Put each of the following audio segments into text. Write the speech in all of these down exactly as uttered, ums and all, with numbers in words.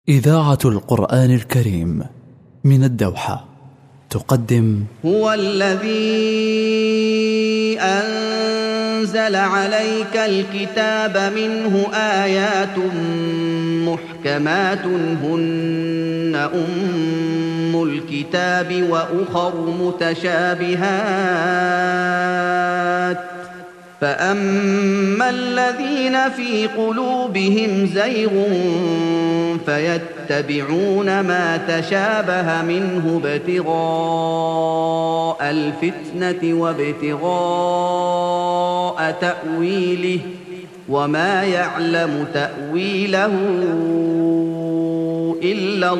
إذاعة القرآن الكريم من الدوحة تقدم هو الذي أنزل عليك الكتاب منه آيات محكمات هن أم الكتاب وأخر متشابهات فأما الذين في قلوبهم زيغ فيتبعون ما تشابه منه ابتغاء الفتنة وابتغاء تأويله وما يعلم تأويله إلا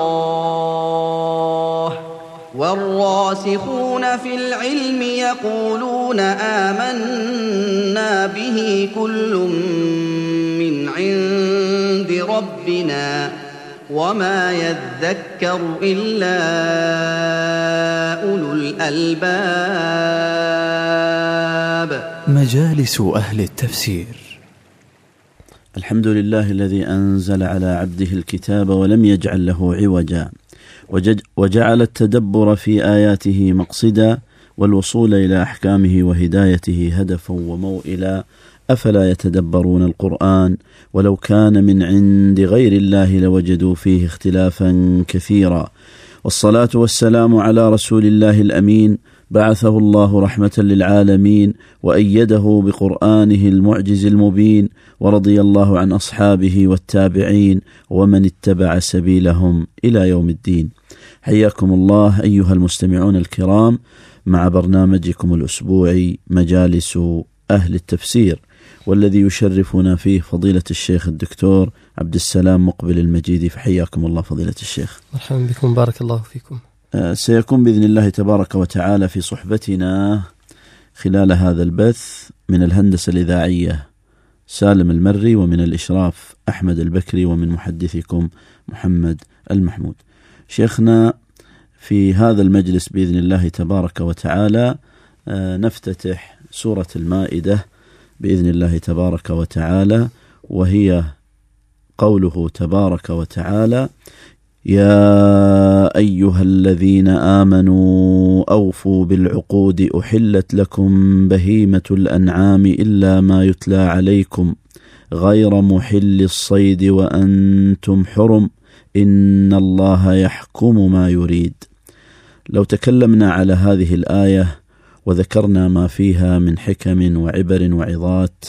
الله والراسخون في العلم يقولون آمنا به كل من عند ربنا وما يذكر إلا أولو الألباب. مجالس أهل التفسير. الحمد لله الذي أنزل على عبده الكتاب ولم يجعل له عوجا وجعل التدبر في آياته مقصدا والوصول إلى أحكامه وهدايته هدفا وموئلا. أفلا يتدبرون القرآن ولو كان من عند غير الله لوجدوا فيه اختلافا كثيرا. والصلاة والسلام على رسول الله الأمين بعثه الله رحمة للعالمين وأيده بقرآنه المعجز المبين، ورضي الله عن أصحابه والتابعين ومن اتبع سبيلهم إلى يوم الدين. حياكم الله أيها المستمعون الكرام مع برنامجكم الأسبوعي مجالس أهل التفسير، والذي يشرفنا فيه فضيلة الشيخ الدكتور عبد السلام مقبل المجيدي. فحياكم الله فضيلة الشيخ. مرحبا بكم، بارك الله فيكم. سيكون بإذن الله تبارك وتعالى في صحبتنا خلال هذا البث من الهندسة الإذاعية سالم المري، ومن الإشراف أحمد البكري، ومن محدثكم محمد المحمود. شيخنا في هذا المجلس بإذن الله تبارك وتعالى نفتتح سورة المائدة بإذن الله تبارك وتعالى، وهي قوله تبارك وتعالى: يا أيها الذين آمنوا أوفوا بالعقود أحلت لكم بهيمة الأنعام إلا ما يتلى عليكم غير محل الصيد وأنتم حرم إن الله يحكم ما يريد. لو تكلمنا على هذه الآية وذكرنا ما فيها من حكم وعبر وعظات.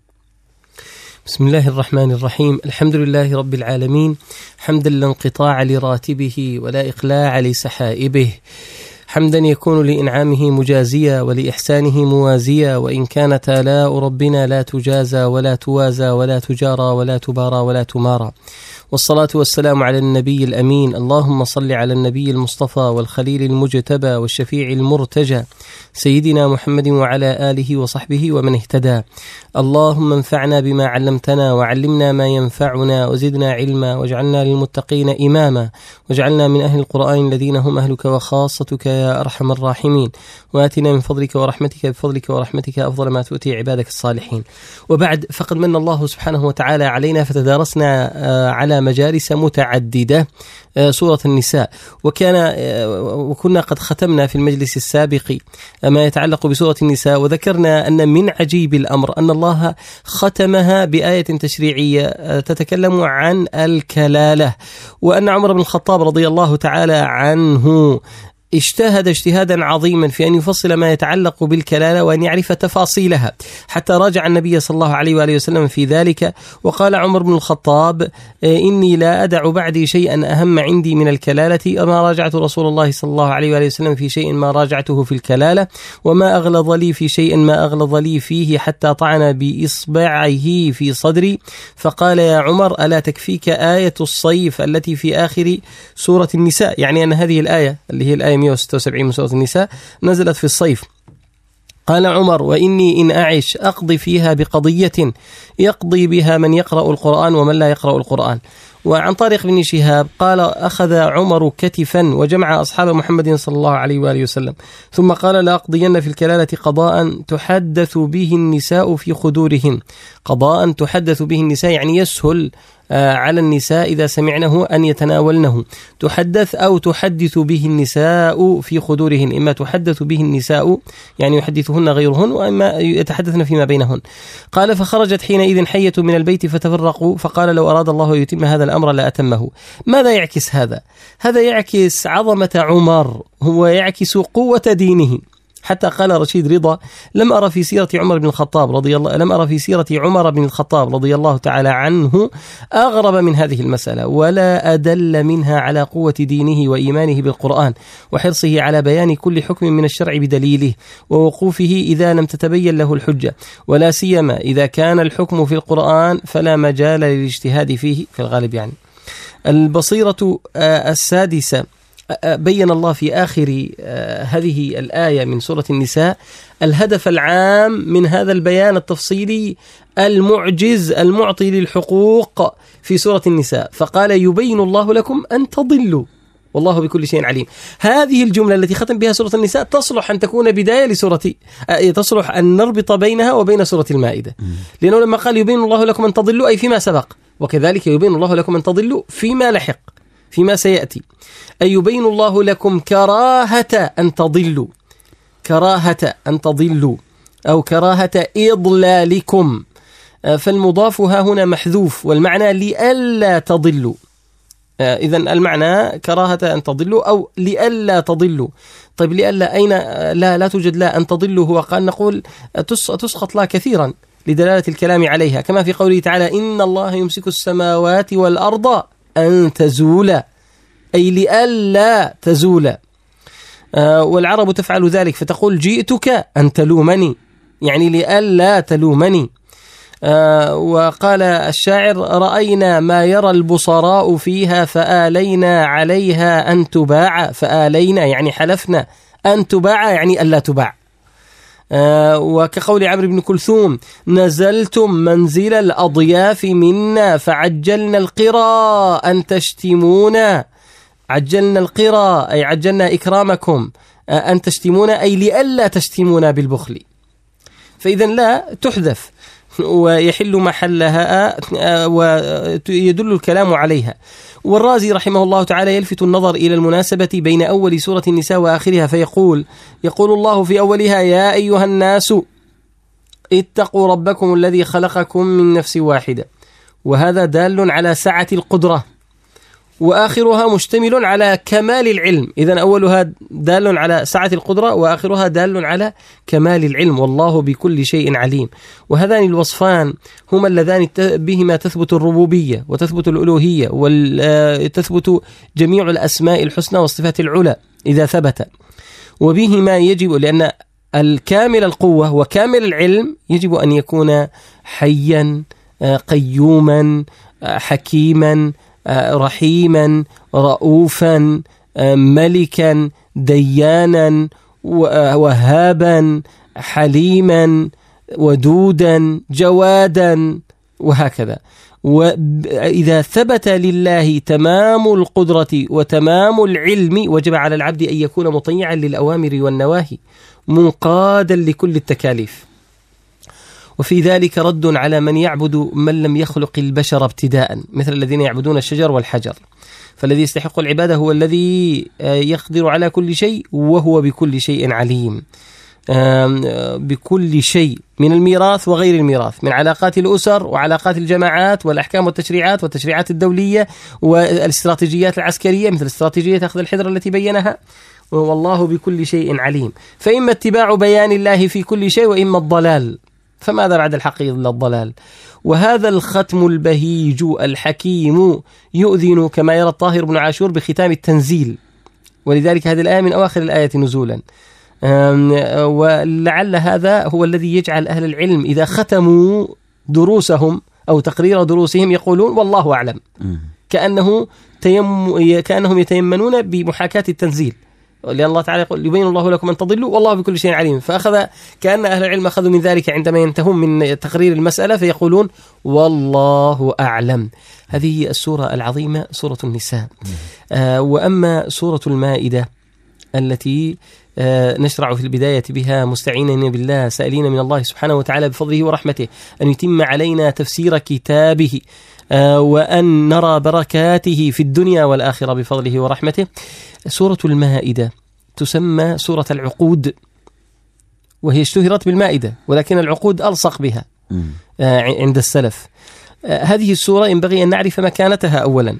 بسم الله الرحمن الرحيم. الحمد لله رب العالمين، حمدا لا انقطاع لراتبه ولا إقلاع لسحائبه، حمدا يكون لإنعامه مجازيا ولإحسانه موازيا، وإن كانت آلاء ربنا لا تجازى ولا توازى ولا تجارى ولا تبارى ولا تمارى. والصلاة والسلام على النبي الأمين. اللهم صل على النبي المصطفى والخليل المجتبى والشفيع المرتجى سيدنا محمد وعلى آله وصحبه ومن اهتدى. اللهم انفعنا بما علمتنا وعلمنا ما ينفعنا وزدنا علما واجعلنا للمتقين إماما واجعلنا من أهل القرآن الذين هم أهلك وخاصتك يا أرحم الراحمين، وآتنا من فضلك ورحمتك بفضلك ورحمتك أفضل ما تؤتي عبادك الصالحين. وبعد، فقد من الله سبحانه وتعالى علينا فتدارسنا على مجالس متعددة سورة النساء، وكان وكنا قد ختمنا في المجلس السابق ما يتعلق بسورة النساء، وذكرنا أن من عجيب الأمر أن الله ختمها بآية تشريعية تتكلم عن الكلالة، وأن عمر بن الخطاب رضي الله تعالى عنه اجتهد اجتهادا عظيما في أن يفصل ما يتعلق بالكلالة وأن يعرف تفاصيلها، حتى راجع النبي صلى الله عليه وآله وسلم في ذلك. وقال عمر بن الخطاب: إني لا أدع بعدي شيئا أهم عندي من الكلالة، وما راجعت رسول الله صلى الله عليه وآله وسلم في شيء ما راجعته في الكلالة، وما أغلظ لي في شيء ما أغلظ لي فيه حتى طعن بإصبعه في صدري. فقال: يا عمر ألا تكفيك آية الصيف التي في آخر سورة النساء؟ يعني أن هذه الآية اللي هي الآية مئة وستة وسبعين من سورة النساء نزلت في الصيف. قال عمر: وإني إن أعش أقضي فيها بقضية يقضي بها من يقرأ القرآن ومن لا يقرأ القرآن. وعن طارق بن شهاب قال أخذ عمر كتفا وجمع أصحاب محمد صلى الله عليه وآله وسلم ثم قال لأقضين في الكلالة قضاء تحدث به النساء في خدورهن. قضاء تحدث به النساء يعني يسهل على النساء إذا سمعنه أن يتناولنه. تحدث أو تحدث به النساء في خدورهن، إما تحدث به النساء يعني يحدثهن غيرهن، وإما يتحدثن فيما بينهن. قال فخرجت حينئذ حية من البيت فتفرقوا، فقال لو أراد الله يتم هذا الأمر لأتمه. ماذا يعكس هذا؟ هذا يعكس عظمة عمر، هو يعكس قوة دينه. حتى قال رشيد رضا لم أرى في سيرة عمر بن الخطاب رضي الله لم أرى في سيرة عمر بن الخطاب رضي الله تعالى عنه أغرب من هذه المسألة، ولا أدل منها على قوة دينه وإيمانه بالقرآن وحرصه على بيان كل حكم من الشرع بدليله ووقوفه إذا لم تتبين له الحجة، ولا سيما إذا كان الحكم في القرآن فلا مجال للاجتهاد فيه في الغالب. يعني البصيرة السادسة بين الله في آخر هذه الآية من سورة النساء الهدف العام من هذا البيان التفصيلي المعجز المعطي للحقوق في سورة النساء، فقال يبين الله لكم أن تضلوا والله بكل شيء عليم. هذه الجملة التي ختم بها سورة النساء تصلح أن تكون بداية لسورة، تصلح أن نربط بينها وبين سورة المائدة، لأنه لما قال يبين الله لكم أن تضلوا أي فيما سبق، وكذلك يبين الله لكم أن تضلوا فيما لحق فيما سيأتي، أي يبين الله لكم كراهة أن تضلوا، كراهة أن تضلوا أو كراهة إضلالكم، فالمضاف ها هنا محذوف والمعنى لئلا تضلوا. إذن المعنى كراهة أن تضلوا أو لئلا تضلوا. طيب لئلا أين؟ لا لا توجد لا أن تضلوا، هو قال نقول تسقط لا كثيرا لدلالة الكلام عليها، كما في قوله تعالى إن الله يمسك السماوات والأرض أن تزولا، أي لئلا تزولا. آه والعرب تفعل ذلك فتقول جئتك أن تلومني، يعني لئلا تلومني. آه وقال الشاعر رأينا ما يرى البصراء فيها فآلينا عليها أن تباع، فآلينا يعني حلفنا، أن تباع يعني ألا تباع. آه وكقول عمرو بن كلثوم نزلتم منزل الأضياف منا فعجلنا القرى أن تشتمونا، عجلنا القرى أي عجلنا إكرامكم، آه أن تشتمونا أي لئلا تشتمونا بالبخل. فإذا لا تحذف ويحل محلها آه ويدل الكلام عليها. والرازي رحمه الله تعالى يلفت النظر إلى المناسبة بين أول سورة النساء وآخرها فيقول يقول الله في أولها يا أيها الناس اتقوا ربكم الذي خلقكم من نفس واحدة، وهذا دال على سعة القدرة، وآخرها مشتمل على كمال العلم. إذن أولها دال على سعة القدرة وآخرها دال على كمال العلم، والله بكل شيء عليم. وهذان الوصفان هما اللذان بهما تثبت الربوبية وتثبت الألوهية وتثبت جميع الأسماء الحسنى والصفات العلى إذا ثبت، وبهما يجب لأن الكامل القوة وكامل العلم يجب أن يكون حيا قيوما حكيما رحيما رؤوفا ملكا ديانا وهابا حليما ودودا جوادا وهكذا. وإذا ثبت لله تمام القدرة وتمام العلم وجب على العبد أن يكون مطيعا للأوامر والنواهي منقادا لكل التكاليف. وفي ذلك رد على من يعبد من لم يخلق البشر ابتداء مثل الذين يعبدون الشجر والحجر، فالذي يستحق العبادة هو الذي يقدر على كل شيء وهو بكل شيء عليم، بكل شيء من الميراث وغير الميراث، من علاقات الأسر وعلاقات الجماعات والأحكام والتشريعات والتشريعات الدولية والاستراتيجيات العسكرية مثل استراتيجية أخذ الحذر التي بينها، والله بكل شيء عليم. فإما اتباع بيان الله في كل شيء وإما الضلال، فماذا بعد الحق إلا الضلال. وهذا الختم البهيج الحكيم يؤذن كما يرى الطاهر بن عاشور بختام التنزيل، ولذلك هذه الآية من أواخر الآية نزولا. ولعل هذا هو الذي يجعل أهل العلم إذا ختموا دروسهم أو تقرير دروسهم يقولون والله أعلم، كأنه تيم كأنهم يتيمنون بمحاكاة التنزيل، لأن الله تعالى يقول يبين الله لكم أن تضلوا والله بكل شيء عليم. فأخذ كأن أهل العلم أخذوا من ذلك عندما ينتهون من تقرير المسألة فيقولون والله أعلم. هذه السورة العظيمة سورة النساء. آه وأما سورة المائدة التي آه نشرع في البداية بها مستعينين بالله سائلين من الله سبحانه وتعالى بفضله ورحمته أن يتم علينا تفسير كتابه آه وأن نرى بركاته في الدنيا والآخرة بفضله ورحمته. سورة المائدة تسمى سورة العقود، وهي اشتهرت بالمائدة ولكن العقود ألصق بها آه عند السلف. آه هذه السورة ينبغي أن نعرف مكانتها أولا،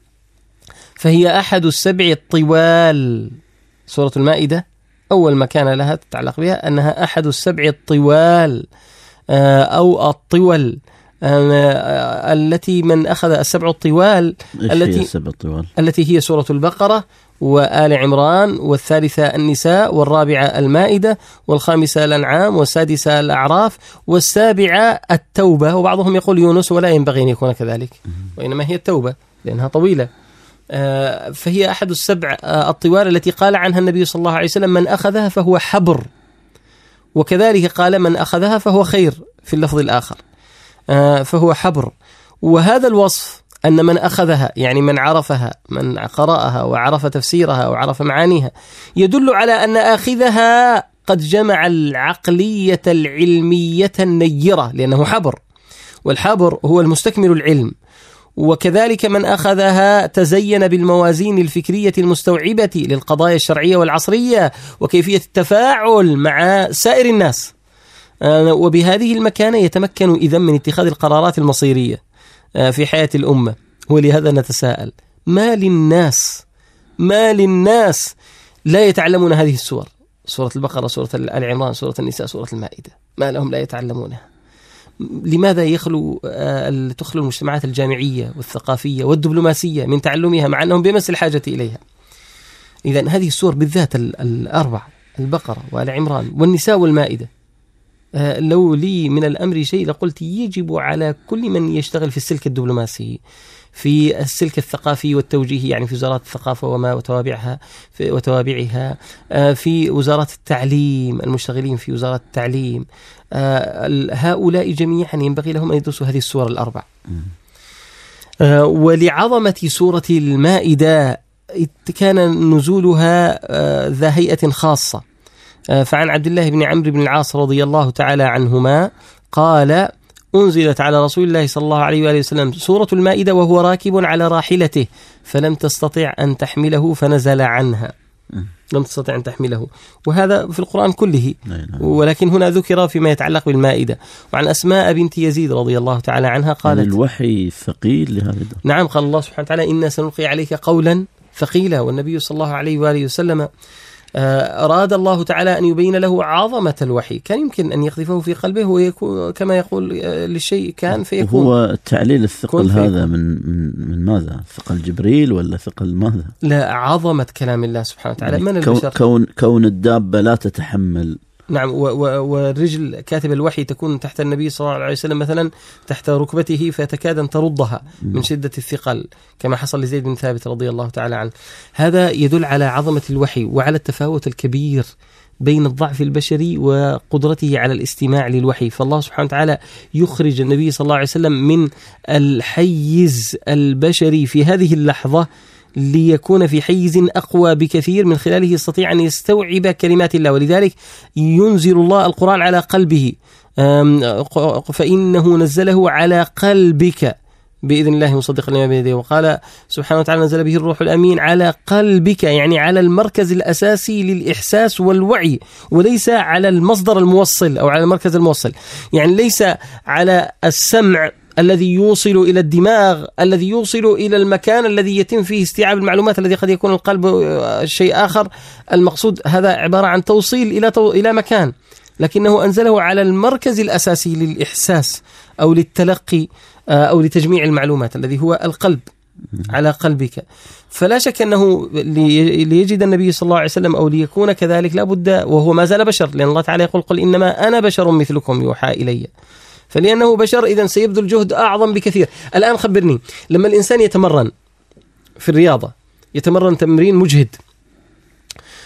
فهي أحد السبع الطوال. سورة المائدة أول مكان لها تتعلق بها أنها أحد السبع الطوال آه أو الطول آه التي من أخذ السبع الطوال التي, السبع الطوال التي هي سورة البقرة وآل عمران، والثالثة النساء، والرابعة المائدة، والخامسة الأنعام، والسادسة الأعراف، والسابعة التوبة. وبعضهم يقول يونس ولا ينبغي أن يكون كذلك، وإنما هي التوبة لأنها طويلة. آه فهي أحد السبع آه الطوال التي قال عنها النبي صلى الله عليه وسلم من أخذها فهو حبر، وكذلك قال من أخذها فهو خير في اللفظ الآخر آه فهو حبر. وهذا الوصف أن من أخذها يعني من عرفها من قرأها وعرف تفسيرها وعرف معانيها يدل على أن آخذها قد جمع العقلية العلمية النيرة، لأنه حبر، والحبر هو المستكمل العلم. وكذلك من أخذها تزين بالموازين الفكرية المستوعبة للقضايا الشرعية والعصرية وكيفية التفاعل مع سائر الناس، وبهذه المكانة يتمكن إذن من اتخاذ القرارات المصيرية في حياة الأمة. ولهذا نتساءل ما للناس ما للناس لا يتعلمون هذه السور، سورة البقرة، سورة آل عمران، سورة النساء، سورة المائدة، ما لهم لا يتعلمونها؟ لماذا يخلو تخلو المجتمعات الجامعية والثقافية والدبلوماسية من تعلمها مع أنهم بمس الحاجة إليها؟ إذن هذه السور بالذات الأربع، البقرة وآل عمران والنساء والمائدة، لو لي من الأمر شيء لقلت يجب على كل من يشتغل في السلك الدبلوماسي، في السلك الثقافي والتوجيهي، يعني في وزارات الثقافة وما وتوابعها في وتوابعها، في وزارات التعليم، المشتغلين في وزارات التعليم، هؤلاء جميعا ينبغي لهم أن يدرسوا هذه السور الأربع. ولعظمة سورة المائدة كان نزولها ذا هيئة خاصة. فعن عبد الله بن عمرو بن العاص رضي الله تعالى عنهما قال أنزلت على رسول الله صلى الله عليه وآله وسلم سورة المائدة وهو راكب على راحلته فلم تستطع أن تحمله فنزل عنها. لم تستطع أن تحمله، وهذا في القرآن كله، ولكن هنا ذكر فيما يتعلق بالمائدة. وعن أسماء بنت يزيد رضي الله تعالى عنها قالت يعني الوحي ثقيل لهذا. نعم، قال الله سبحانه وتعالى إنا سنلقي عليك قولا ثقيلا، والنبي صلى الله عليه وآله وسلم أراد الله تعالى أن يبين له عظمة الوحي، كان يمكن أن يقذفه في قلبه ويكون كما يقول للشيء كان فيكون. هو التعليل الثقل هذا من من ماذا؟ ثقل جبريل ولا ثقل ماذا؟ لا، عظمة كلام الله سبحانه وتعالى. من البشر كون كون الدابة لا تتحمل. نعم، والرجل كاتب الوحي تكون تحت النبي صلى الله عليه وسلم مثلا تحت ركبته فتكاد أن تردها من شدة الثقل، كما حصل لزيد بن ثابت رضي الله تعالى عنه. هذا يدل على عظمة الوحي وعلى التفاوت الكبير بين الضعف البشري وقدرته على الاستماع للوحي. فالله سبحانه وتعالى يخرج النبي صلى الله عليه وسلم من الحيز البشري في هذه اللحظة ليكون في حيز أقوى بكثير من خلاله يستطيع أن يستوعب كلمات الله. ولذلك ينزل الله القرآن على قلبه، فإنه نزله على قلبك بإذن الله مصدقا لما بين يديه. وقال سبحانه وتعالى نزل به الروح الأمين على قلبك، يعني على المركز الأساسي للإحساس والوعي، وليس على المصدر الموصل أو على المركز الموصل، يعني ليس على السمع الذي يوصل إلى الدماغ الذي يوصل إلى المكان الذي يتم فيه استيعاب المعلومات، الذي قد يكون القلب شيء آخر. المقصود هذا عبارة عن توصيل إلى تو... إلى مكان، لكنه أنزله على المركز الأساسي للإحساس أو للتلقي أو لتجميع المعلومات الذي هو القلب، على قلبك. فلا شك أنه ليجد النبي صلى الله عليه وسلم أو ليكون كذلك لابد، وهو ما زال بشر، لأن الله تعالى يقول قل إنما أنا بشر مثلكم يوحى إلي، فلأنه بشر إذن سيبذل جهد أعظم بكثير. الآن خبرني، لما الإنسان يتمرن في الرياضة، يتمرن تمرين مجهد،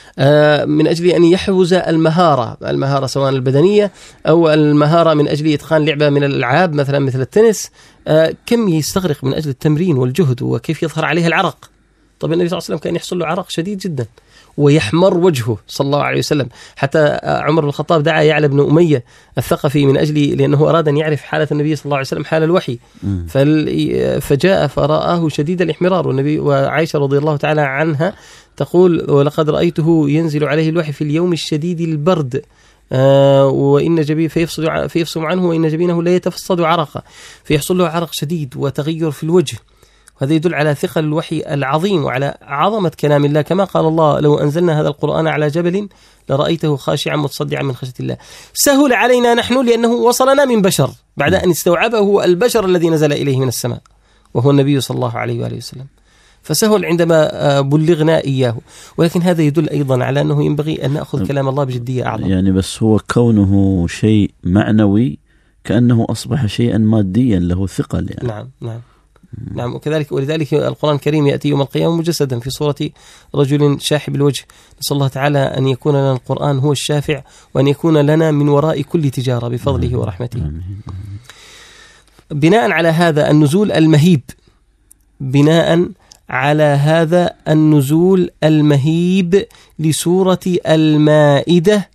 من أجل أن يحوز المهارة المهارة سواء البدنية أو المهارة من أجل إتقان لعبة من الألعاب مثلا مثل التنس، كم يستغرق من أجل التمرين والجهد وكيف يظهر عليه العرق. طب النبي صلى الله عليه وسلم كان يحصل له عرق شديد جدا ويحمر وجهه صلى الله عليه وسلم، حتى عمر بن الخطاب دعا يعلى بن أمية الثقفي من أجل لأنه أراد أن يعرف حالة النبي صلى الله عليه وسلم حال الوحي، فجاء فرآه شديد الاحمرار، والنبي وعائشة رضي الله تعالى عنها تقول ولقد رأيته ينزل عليه الوحي في اليوم الشديد البرد آه وإن جبين فيفصل فيفصل عنه وإن جبينه لا يتفصد عرقا، فيحصل له عرق شديد وتغير في الوجه. هذا يدل على ثقل الوحي العظيم وعلى عظمة كلام الله، كما قال الله لو أنزلنا هذا القرآن على جبل لرأيته خاشعا متصدعا من خشية الله. سهل علينا نحن لأنه وصلنا من بشر بعد أن استوعبه البشر الذي نزل إليه من السماء وهو النبي صلى الله عليه وآله وسلم، فسهل عندما بلغنا إياه. ولكن هذا يدل أيضا على أنه ينبغي أن نأخذ كلام الله بجدية أعظم. يعني بس هو كونه شيء معنوي كأنه أصبح شيئا ماديا له ثقل يعني. نعم نعم نعم وكذلك ولذلك القرآن الكريم يأتي يوم القيامة مجسدا في صورة رجل شاحب الوجه. نسأل الله تعالى أن يكون لنا القرآن هو الشافع وأن يكون لنا من وراء كل تجارة بفضله ورحمته. بناء على هذا النزول المهيب بناء على هذا النزول المهيب لسورة المائدة،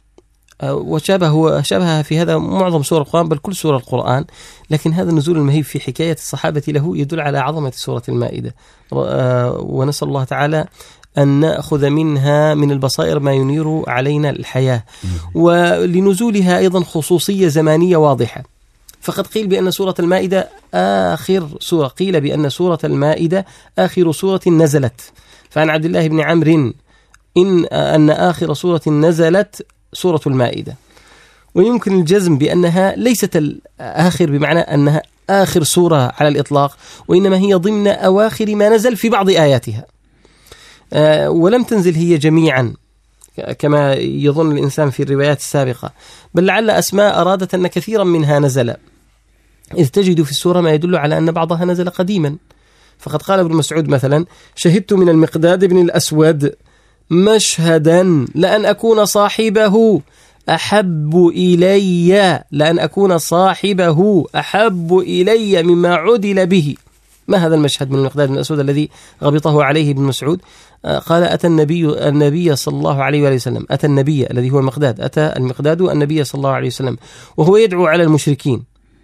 وشابه شابه في هذا معظم سور القرآن بل كل سور القرآن، لكن هذا النزول المهيب في حكاية الصحابة له يدل على عظمة سورة المائدة، ونسأل الله تعالى أن نأخذ منها من البصائر ما ينير علينا الحياة. ولنزولها أيضا خصوصية زمانية واضحة، فقد قيل بأن سورة المائدة آخر سورة، قيل بأن سورة المائدة آخر سورة نزلت، فعن عبد الله بن عمرو إن أن آخر سورة نزلت سورة المائدة، ويمكن الجزم بأنها ليست الآخر بمعنى أنها آخر سورة على الإطلاق، وإنما هي ضمن أواخر ما نزل في بعض آياتها، ولم تنزل هي جميعا كما يظن الإنسان في الروايات السابقة، بل لعل أسماء أرادت أن كثيرا منها نزل، إذ تجد في السورة ما يدل على أن بعضها نزل قديما. فقد قال ابن مسعود مثلا: شهدت من المقداد بن الأسود مشهدا لأن أكون صاحبه أحب إلي لأن أكون صاحبه أحب إلي مما عدل به. ما هذا المشهد من المقداد بن الأسود الذي غبطه عليه ابن مسعود؟ قال: أتى النبي النبي صلى الله عليه وآله وسلم أتى النبي الذي هو المقداد أتى المقداد النبي صلى الله عليه وسلم وهو يدعو على المشركين،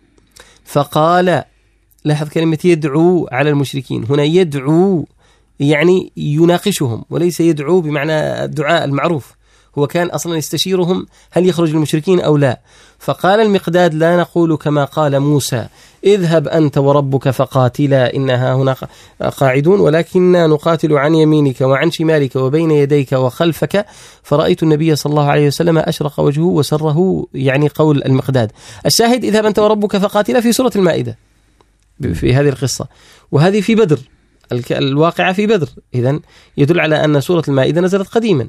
فقال، لاحظ كلمة يدعو على المشركين هنا، يدعو يعني يناقشهم وليس يدعو بمعنى الدعاء المعروف، هو كان أصلا يستشيرهم هل يخرج المشركين أو لا. فقال المقداد: لا نقول كما قال موسى اذهب أنت وربك فقاتلا إنها هنا قاعدون، ولكننا نقاتل عن يمينك وعن شمالك وبين يديك وخلفك. فرأيت النبي صلى الله عليه وسلم أشرق وجهه وسره، يعني قول المقداد. الشاهد اذهب أنت وربك فقاتلا في سورة المائدة في هذه القصة، وهذه في بدر، الواقعة في بدر، إذن يدل على أن سورة المائدة نزلت قديما.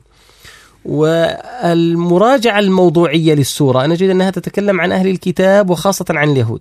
والمراجعة الموضوعية للسورة نجد أنها تتكلم عن أهل الكتاب وخاصة عن اليهود،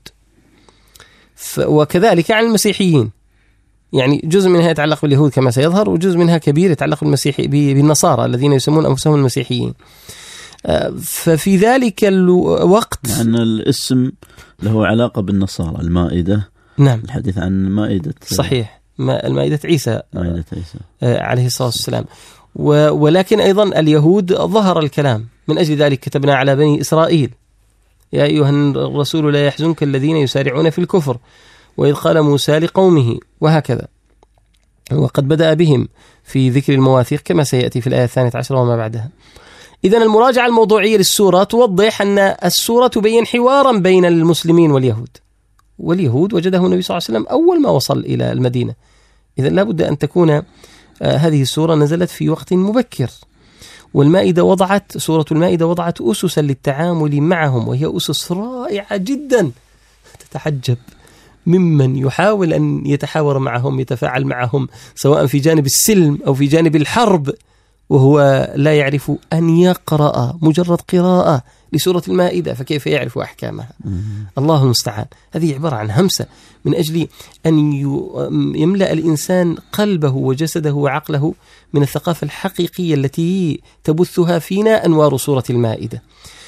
وكذلك عن المسيحيين، يعني جزء منها يتعلق باليهود كما سيظهر، وجزء منها كبير يتعلق بالمسيحي بالنصارى الذين يسمون أنفسهم المسيحيين. ففي ذلك الوقت لأن الاسم له علاقة بالنصارى، المائدة، نعم، الحديث عن مائدة، صحيح، المائدة عيسى, مائدة عيسى عليه الصلاة والسلام. ولكن أيضا اليهود ظهر الكلام، من أجل ذلك كتبنا على بني إسرائيل يا أيها الرسول لا يحزنك الذين يسارعون في الكفر وإذ قال موسى لقومه، وهكذا. وقد بدأ بهم في ذكر المواثيق كما سيأتي في الآية الثانية عشرة وما بعدها. إذن المراجعة الموضوعية للسورة توضح أن السورة تبين حوارا بين المسلمين واليهود، واليهود وجده النبي صلى الله عليه وسلم أول ما وصل إلى المدينة. إذن لا بد أن تكون آه هذه السورة نزلت في وقت مبكر، والمائدة وضعت سورة المائدة وضعت أسسا للتعامل معهم، وهي أسس رائعة جدا. تتحجب ممن يحاول أن يتحاور معهم، يتفاعل معهم، سواء في جانب السلم أو في جانب الحرب، وهو لا يعرف أن يقرأ، مجرد قراءة لسورة المائدة، فكيف يعرف أحكامها؟ الله المستعان. هذه عبارة عن همسة من أجل أن يملأ الإنسان قلبه وجسده وعقله من الثقافة الحقيقية التي تبثها فينا أنوار سورة المائدة.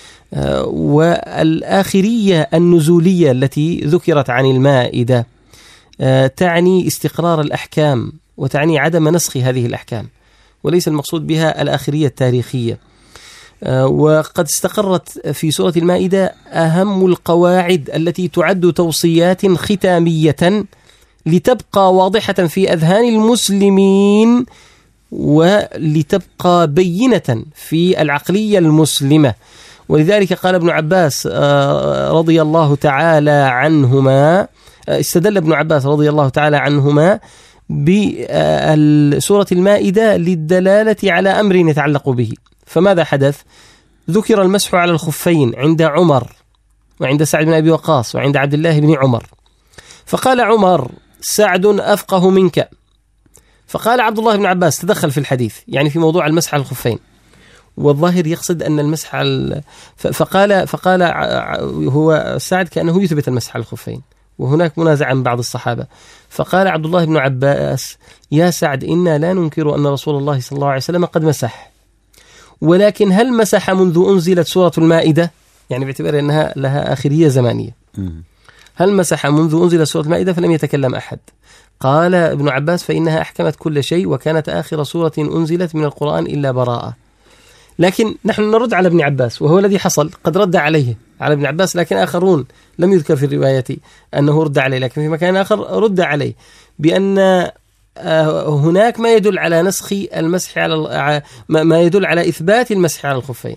والآخرية النزولية التي ذكرت عن المائدة تعني استقرار الأحكام وتعني عدم نسخ هذه الأحكام، وليس المقصود بها الآخرية التاريخية. وقد استقرت في سورة المائدة أهم القواعد التي تعد توصيات ختامية لتبقى واضحة في أذهان المسلمين ولتبقى بينة في العقلية المسلمة. ولذلك قال ابن عباس رضي الله تعالى عنهما، استدل ابن عباس رضي الله تعالى عنهما بسورة المائدة للدلالة على أمر يتعلق به. فماذا حدث؟ ذكر المسح على الخفين عند عمر وعند سعد بن أبي وقاص وعند عبد الله بن عمر، فقال عمر: سعد أفقه منك. فقال عبد الله بن عباس تدخل في الحديث، يعني في موضوع المسح على الخفين، والظاهر يقصد أن المسح على، فقال فقال هو سعد كأنه يثبت المسح على الخفين، وهناك منازع عن بعض الصحابة. فقال عبد الله بن عباس: يا سعد، إنا لا ننكر أن رسول الله صلى الله عليه وسلم قد مسح، ولكن هل مسح منذ أنزلت سورة المائدة؟ يعني باعتبار أنها لها آخرية زمانية. هل مسح منذ أنزلت سورة المائدة؟ فلم يتكلم أحد. قال ابن عباس: فإنها أحكمت كل شيء، وكانت آخر سورة أنزلت من القرآن إلا براءة. لكن نحن نرد على ابن عباس، وهو الذي حصل، قد رد عليه على ابن عباس، لكن آخرون لم يذكر في الرواية أنه رد عليه، لكن في مكان آخر رد عليه بأن هناك ما يدل على نسخ المسح على ما يدل على إثبات المسح على الخفين،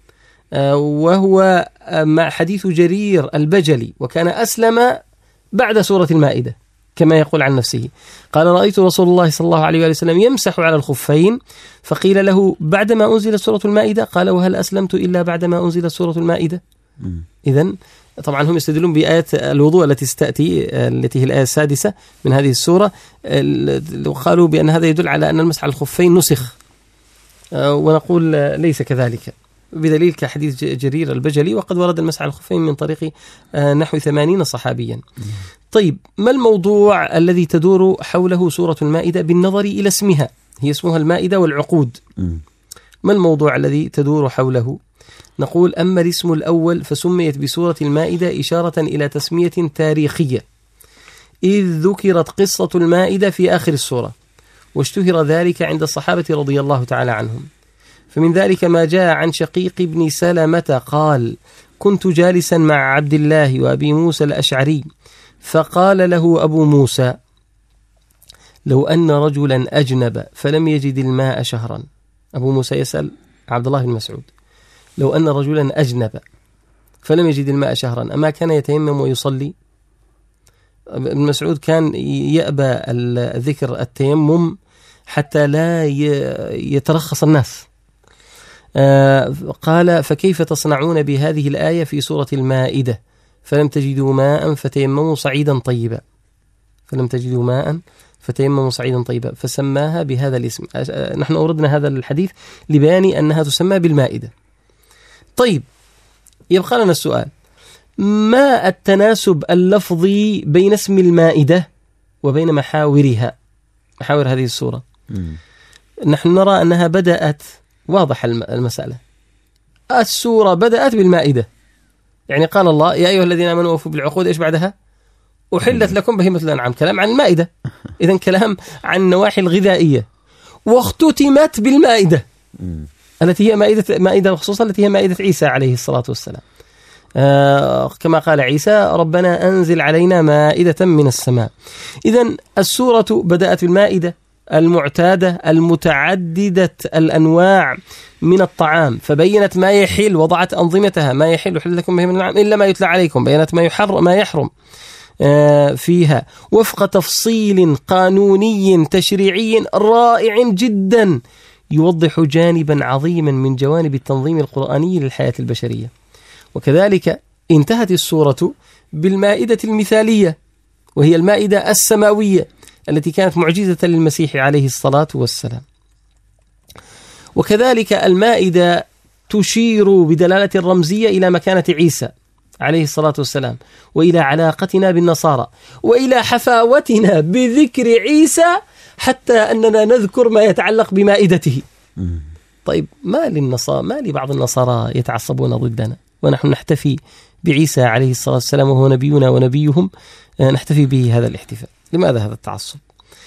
وهو مع حديث جرير البجلي، وكان أسلم بعد سورة المائدة كما يقول عن نفسه. قال: رأيت رسول الله صلى الله عليه وسلم يمسح على الخفين، فقيل له: بعدما أنزلت سورة المائدة؟ قال: وهل أسلمت إلا بعدما أنزلت سورة المائدة؟ إذن طبعا هم يستدلون بآية الوضوء التي ستأتي، التي هي الآية السادسة من هذه السورة، وقالوا بأن هذا يدل على أن المسح على الخفين نسخ، ونقول ليس كذلك، بدليل كحديث جرير البجلي، وقد ورد المسح على الخفين من طريق نحو ثمانين صحابيا. طيب، ما الموضوع الذي تدور حوله سورة المائدة بالنظر إلى اسمها؟ هي اسمها المائدة والعقود. ما الموضوع الذي تدور حوله؟ نقول: أما الاسم الأول فسميت بسورة المائدة إشارة إلى تسمية تاريخية، إذ ذكرت قصة المائدة في آخر السورة، واشتهر ذلك عند الصحابة رضي الله تعالى عنهم. فمن ذلك ما جاء عن شقيق بن سلمة قال: كنت جالسا مع عبد الله وأبي موسى الأشعري، فقال له أبو موسى: لو أن رجلا أجنب فلم يجد الماء شهرا. أبو موسى يسأل عبد الله بن مسعود: لو أن رجلا أجنب فلم يجد الماء شهرا أما كان يتيمم ويصلي؟ ابن مسعود كان يأبى الذكر التيمم حتى لا يترخص الناس. قال: فكيف تصنعون بهذه الآية في سورة المائدة؟ فلم تجدوا ماء فتيمموا صعيدا طيبا. فلم تجدوا ماء فتيمموا صعيدا طيبا، فسماها بهذا الاسم. نحن أوردنا هذا الحديث لبيان أنها تسمى بالمائدة. طيب، يبقى لنا السؤال: ما التناسب اللفظي بين اسم المائدة وبين محاورها، محاور هذه السورة؟ م. نحن نرى أنها بدأت، واضح المسألة، السورة بدأت بالمائدة، يعني قال الله: يا أيها الذين آمنوا أوفوا بالعقود. إيش بعدها؟ أحلت لكم بهيمة الأنعام، كلام عن المائدة، إذن كلام عن النواحي الغذائية، واختتمت بالمائدة التي هي مائدة مائدة خصوصا التي هي مائدة عيسى عليه الصلاة والسلام. آه كما قال عيسى: ربنا أنزل علينا مائدة من السماء. إذن السورة بدأت بالمائدة المعتادة المتعددة الأنواع من الطعام، فبينت ما يحل، وضعت أنظمتها، ما يحل يحل لكم به من النعم إلا ما يتلى عليكم، بينت ما يحرم ما يحرم آه فيها وفق تفصيل قانوني تشريعي رائع جدا يوضح جانبا عظيما من جوانب التنظيم القرآني للحياة البشرية. وكذلك انتهت السورة بالمائدة المثالية، وهي المائدة السماوية التي كانت معجزة للمسيح عليه الصلاة والسلام. وكذلك المائدة تشير بدلالة رمزية إلى مكانة عيسى عليه الصلاة والسلام، وإلى علاقتنا بالنصارى، وإلى حفاوتنا بذكر عيسى، حتى أننا نذكر ما يتعلق بمائدته. طيب ما للنصارى، ما لبعض النصارى يتعصبون ضدنا ونحن نحتفي بعيسى عليه الصلاة والسلام وهو نبينا ونبيهم، نحتفي به هذا الاحتفال؟ لماذا هذا التعصب؟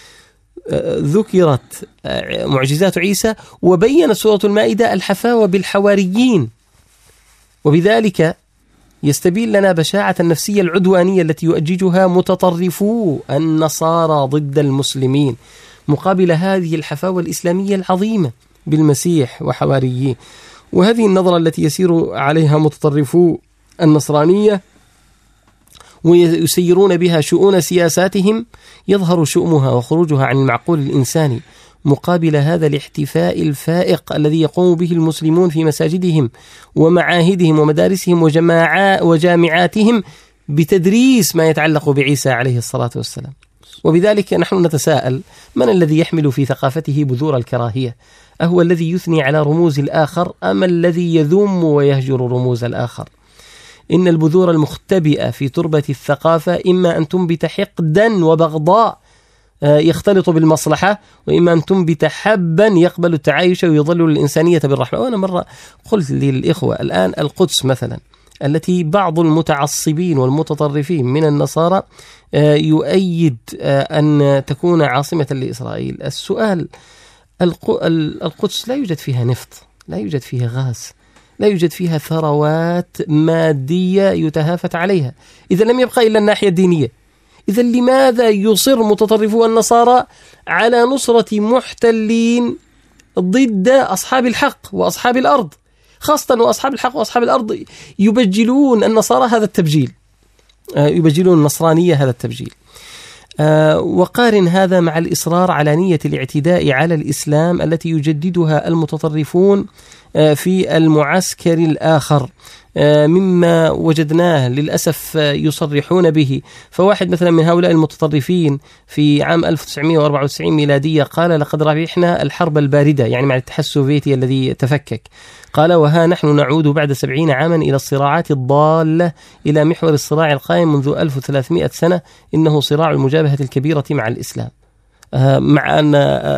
ذكرت معجزات عيسى وبينت سورة المائدة الحفاوة بالحواريين، وبذلك يستبين لنا بشاعة النفسية العدوانية التي يؤججها متطرفو النصارى ضد المسلمين، مقابل هذه الحفاوة الإسلامية العظيمة بالمسيح وحواريه. وهذه النظرة التي يسير عليها متطرفو النصرانية ويسيرون بها شؤون سياساتهم يظهر شؤمها وخروجها عن المعقول الإنساني، مقابل هذا الاحتفاء الفائق الذي يقوم به المسلمون في مساجدهم ومعاهدهم ومدارسهم وجامعاتهم بتدريس ما يتعلق بعيسى عليه الصلاة والسلام. وبذلك نحن نتساءل: من الذي يحمل في ثقافته بذور الكراهية؟ أهو الذي يثني على رموز الآخر أم الذي يذم ويهجر رموز الآخر؟ إن البذور المختبئة في تربة الثقافة إما أن تنبت حقدا وبغضاء يختلط بالمصلحة، وإما أن تنبت حبا يقبل التعايش ويظل الإنسانية بالرحمة. وأنا مرة قلت للإخوة الآن القدس مثلا التي بعض المتعصبين والمتطرفين من النصارى يؤيد أن تكون عاصمة لإسرائيل. السؤال: القدس لا يوجد فيها نفط، لا يوجد فيها غاز، لا يوجد فيها ثروات مادية يتهافت عليها، إذا لم يبقى إلا الناحية الدينية. إذا لماذا يصر متطرفو النصارى على نصرة محتلين ضد أصحاب الحق وأصحاب الأرض، خاصة وأصحاب الحق وأصحاب الأرض يبجلون النصارى هذا التبجيل، يبجلون النصرانية هذا التبجيل. وقارن هذا مع الإصرار على نية الاعتداء على الإسلام التي يجددها المتطرفون في المعسكر الآخر، مما وجدناه للأسف يصرحون به. فواحد مثلا من هؤلاء المتطرفين في عام ألف وتسعمائة وأربعة وتسعين ميلادية قال: لقد ربحنا الحرب الباردة، يعني مع الاتحاد السوفيتي الذي تفكك. قال: وها نحن نعود بعد سبعين عاما إلى الصراعات الضالة، إلى محور الصراع القائم منذ ألف وثلاثمائة سنة، إنه صراع المجابهة الكبيرة مع الإسلام، مع أن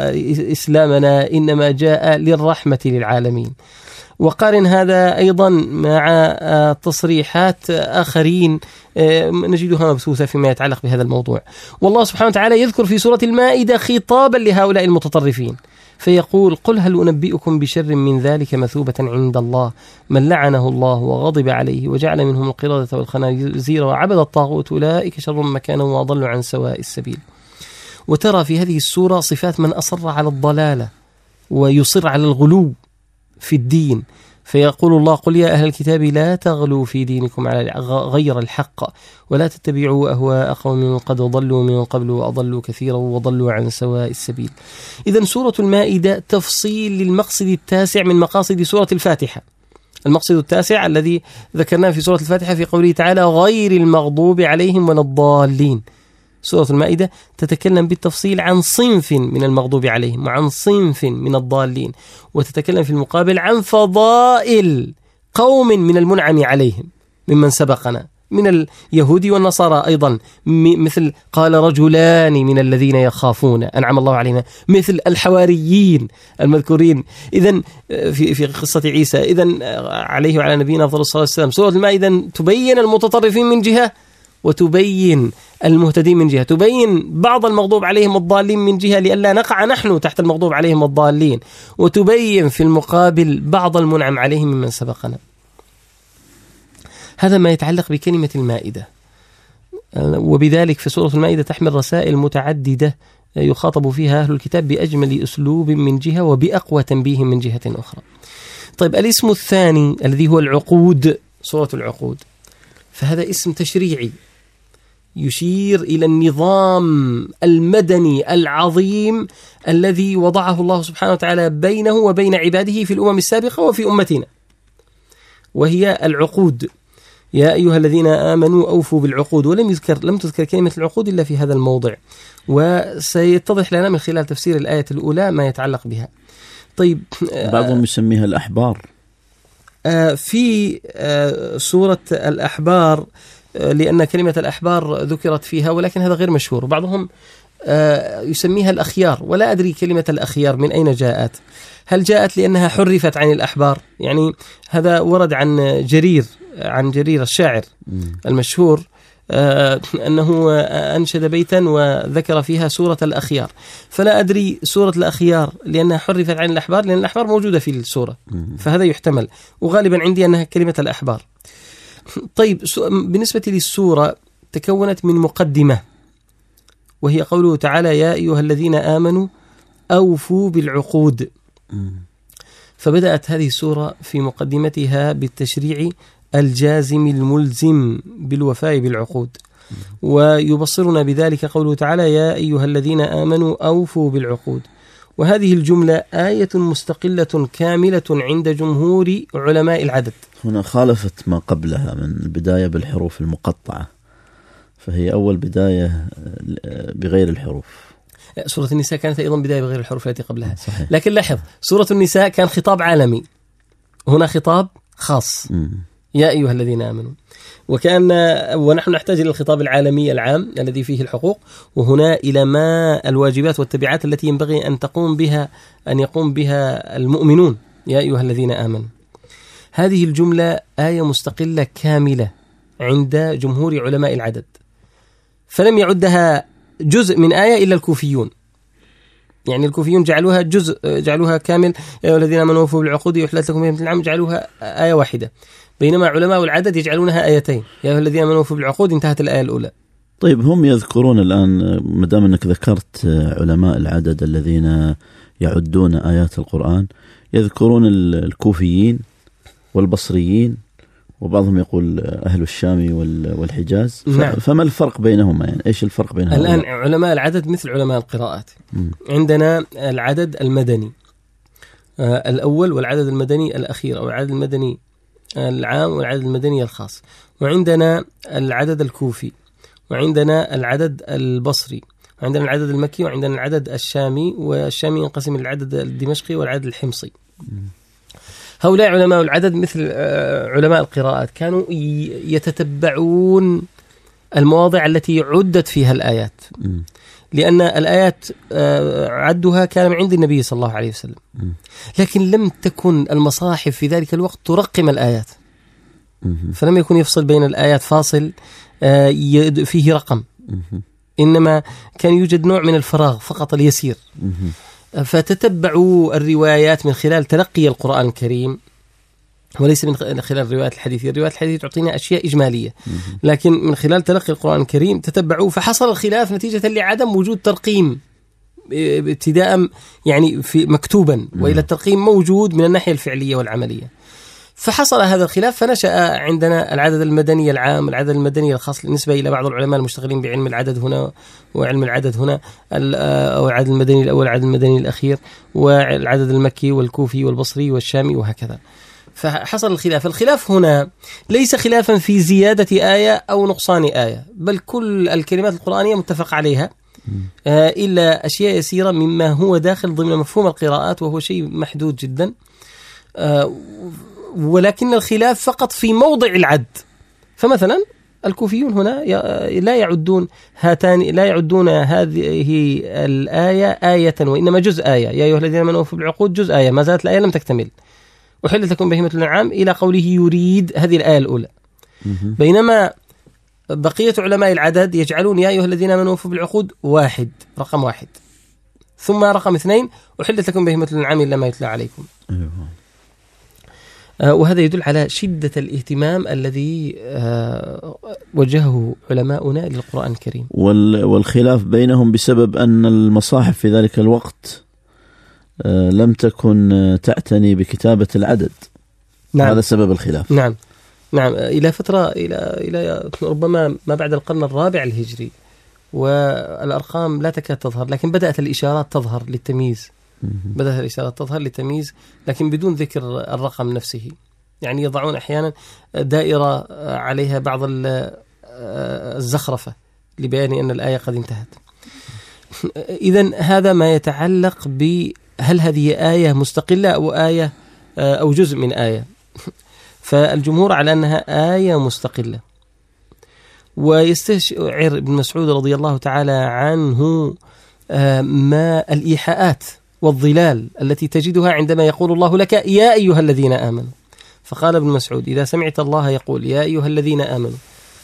إسلامنا إنما جاء للرحمة للعالمين. وقارن هذا أيضا مع تصريحات آخرين نجدها مبثوثة فيما يتعلق بهذا الموضوع. والله سبحانه وتعالى يذكر في سورة المائدة خطابا لهؤلاء المتطرفين فيقول: قل هل أنبئكم بشر من ذلك مثوبة عند الله من لعنه الله وغضب عليه وجعل منهم القردة والخنازير وعبد الطاغوت أولئك شر مكانا وأضل عن سواء السبيل. وترى في هذه السورة صفات من أصر على الضلالة ويصر على الغلو في الدين، فيقول الله: قل يا أهل الكتاب لا تغلوا في دينكم على غير الحق ولا تتبعوا أهواء قوم قد ضلوا من قبل وأضلوا كثيرا وضلوا عن سواء السبيل. إذن سورة المائدة تفصيل للمقصد التاسع من مقاصد سورة الفاتحة، المقصد التاسع الذي ذكرناه في سورة الفاتحة في قوله تعالى: غير المغضوب عليهم ولا الضالين. سورة المائدة تتكلم بالتفصيل عن صنف من المغضوب عليهم وعن صنف من الضالين، وتتكلم في المقابل عن فضائل قوم من المنعم عليهم ممن سبقنا من اليهود والنصارى أيضا، مثل قال رجلان من الذين يخافون أنعم الله عليهم، مثل الحواريين المذكورين إذن في في قصة عيسى إذن عليه وعلى نبينا أفضل الصلاة والسلام. سورة المائدة تبين المتطرفين من جهة وتبين المهتدين من جهة، تبين بعض المغضوب عليهم الضالين من جهة لئلا نقع نحن تحت المغضوب عليهم الضالين، وتبين في المقابل بعض المنعم عليهم ممن سبقنا. هذا ما يتعلق بكلمة المائدة. وبذلك في سورة المائدة تحمل رسائل متعددة يخاطب فيها أهل الكتاب بأجمل أسلوب من جهة وبأقوى تنبيه من جهة أخرى. طيب الاسم الثاني الذي هو العقود، سورة العقود، فهذا اسم تشريعي يشير إلى النظام المدني العظيم الذي وضعه الله سبحانه وتعالى بينه وبين عباده في الأمم السابقة وفي أمتنا، وهي العقود. يا أيها الذين آمنوا أوفوا بالعقود. ولم يذكر لم تذكر كلمة العقود إلا في هذا الموضع، وسيتضح لنا من خلال تفسير الآية الأولى ما يتعلق بها. طيب بعضهم يسميها الأحبار. في سورة الأحبار، لأن كلمة الأحبار ذكرت فيها ولكن هذا غير مشهور، بعضهم يسميها الأخيار، ولا أدري كلمة الأخيار من أين جاءت. هل جاءت لأنها حرفت عن الأحبار؟ يعني هذا ورد عن جرير عن جرير الشاعر المشهور أنه أنشد بيتا وذكر فيها سورة الأخيار، فلا أدري سورة الأخيار لأنها حرفت عن الأحبار، لأن الأحبار موجودة في السورة، فهذا يحتمل، وغالبا عندي أنها كلمة الأحبار. طيب، بالنسبة للسورة تكونت من مقدمة، وهي قوله تعالى: يا أيها الذين آمنوا أوفوا بالعقود. فبدأت هذه السورة في مقدمتها بالتشريع الجازم الملزم بالوفاء بالعقود، ويبصرنا بذلك قوله تعالى: يا أيها الذين آمنوا أوفوا بالعقود. وهذه الجملة آية مستقلة كاملة عند جمهور علماء العدد. هنا خالفت ما قبلها من البداية بالحروف المقطعة، فهي أول بداية بغير الحروف. سورة النساء كانت أيضا بداية بغير الحروف التي قبلها. صحيح. لكن لاحظ، سورة النساء كان خطاب عالمي، هنا خطاب خاص. م. يا أيها الذين آمنوا، وكان ونحن نحتاج إلى الخطاب العالمي العام الذي فيه الحقوق، وهنا إلى ما الواجبات والتبعات التي ينبغي أن تقوم بها أن يقوم بها المؤمنون. يا أيها الذين آمنوا، هذه الجملة آية مستقلة كاملة عند جمهور علماء العدد، فلم يعدها جزء من آية إلا الكوفيون. يعني الكوفيون جعلوها جزء، جعلوها كامل، يا أيها الذين آمنوا أوفوا بالعقود يحلت لكم بهيمة الأنعام، جعلوها آية واحدة، بينما علماء العدد يجعلونها آيتين. يا أيها الذين آمنوا أوفوا بالعقود انتهت الآية الأولى. طيب، هم يذكرون الآن، مدام أنك ذكرت علماء العدد الذين يعدون آيات القرآن، يذكرون الكوفيين والبصريين، وبعضهم يقول أهل الشام والحجاز. نعم. فما الفرق بينهما؟ يعني إيش الفرق بينهما؟ الآن علماء العدد مثل علماء القراءات. م. عندنا العدد المدني آه الأول، والعدد المدني الأخير، أو العدد المدني العام والعدد المدني الخاص، وعندنا العدد الكوفي، وعندنا العدد البصري، وعندنا العدد المكي، وعندنا العدد الشامي، والشامي ينقسم العدد الدمشقي والعدد الحمصي. م. هؤلاء علماء العدد مثل علماء القراءات، كانوا يتتبعون المواضع التي عدت فيها الآيات، لأن الآيات عدها كان من عند النبي صلى الله عليه وسلم، لكن لم تكن المصاحف في ذلك الوقت ترقم الآيات، فلم يكن يفصل بين الآيات فاصل فيه رقم، إنما كان يوجد نوع من الفراغ فقط اليسير. فتتبعوا الروايات من خلال تلقي القرآن الكريم، وليس من خلال الروايات الحديثية. الروايات الحديثية تعطينا أشياء إجمالية، لكن من خلال تلقي القرآن الكريم تتبعوا، فحصل الخلاف نتيجة لعدم وجود ترقيم ابتداء يعني في مكتوبا، وإلى الترقيم موجود من الناحية الفعلية والعملية. فحصل هذا الخلاف، فنشأ عندنا العدد المدني العام، العدد المدني الخاص بالنسبة إلى بعض العلماء المشتغلين بعلم العدد هنا وعلم العدد هنا، أو العدد المدني الأول، العدد المدني الأخير، والعدد المكي والكوفي والبصري والشامي وهكذا. فحصل الخلاف. الخلاف هنا ليس خلافا في زيادة آية أو نقصان آية، بل كل الكلمات القرآنية متفق عليها، إلا أشياء يسيرة مما هو داخل ضمن مفهوم القراءات، وهو شيء محدود جدا، ولكن الخلاف فقط في موضع العد. فمثلا الكوفيون هنا لا يعدون هاتان لا يعدون هذه الآية آية، وإنما جزء آية. يا أيها الذين آمنوا أوفوا بالعقود جزء آية، ما زالت الآية لم تكتمل. وحلت لكم بهيمة الأنعام إلى قوله يريد، هذه الآية الأولى. بينما بقية علماء العدد يجعلون يا أيها الذين آمنوا أوفوا بالعقود واحد، رقم واحد، ثم رقم اثنين وحلت لكم بهيمة الأنعام إلا ما يتلى عليكم. وهذا يدل على شدة الاهتمام الذي وجهه علماؤنا للقرآن الكريم. والخلاف بينهم بسبب أن المصاحف في ذلك الوقت لم تكن تعتني بكتابة العدد. نعم. هذا سبب الخلاف. نعم نعم إلى فترة إلى إلى ربما ما بعد القرن الرابع الهجري، والأرقام لا تكاد تظهر، لكن بدأت الإشارات تظهر للتمييز. بدأت الإشارات تظهر للتمييز لكن بدون ذكر الرقم نفسه. يعني يضعون أحيانا دائرة عليها بعض الزخرفة لبيان أن الآية قد انتهت. إذن هذا ما يتعلق بهل هذه آية مستقلة أو آية أو جزء من آية. فالجمهور على أنها آية مستقلة. ويستشعر ابن مسعود رضي الله تعالى عنه ما الإيحاءات والظلال التي تجدها عندما يقول الله لك يا أيها الذين آمنوا. فقال ابن مسعود: إذا سمعت الله يقول يا أيها الذين آمنوا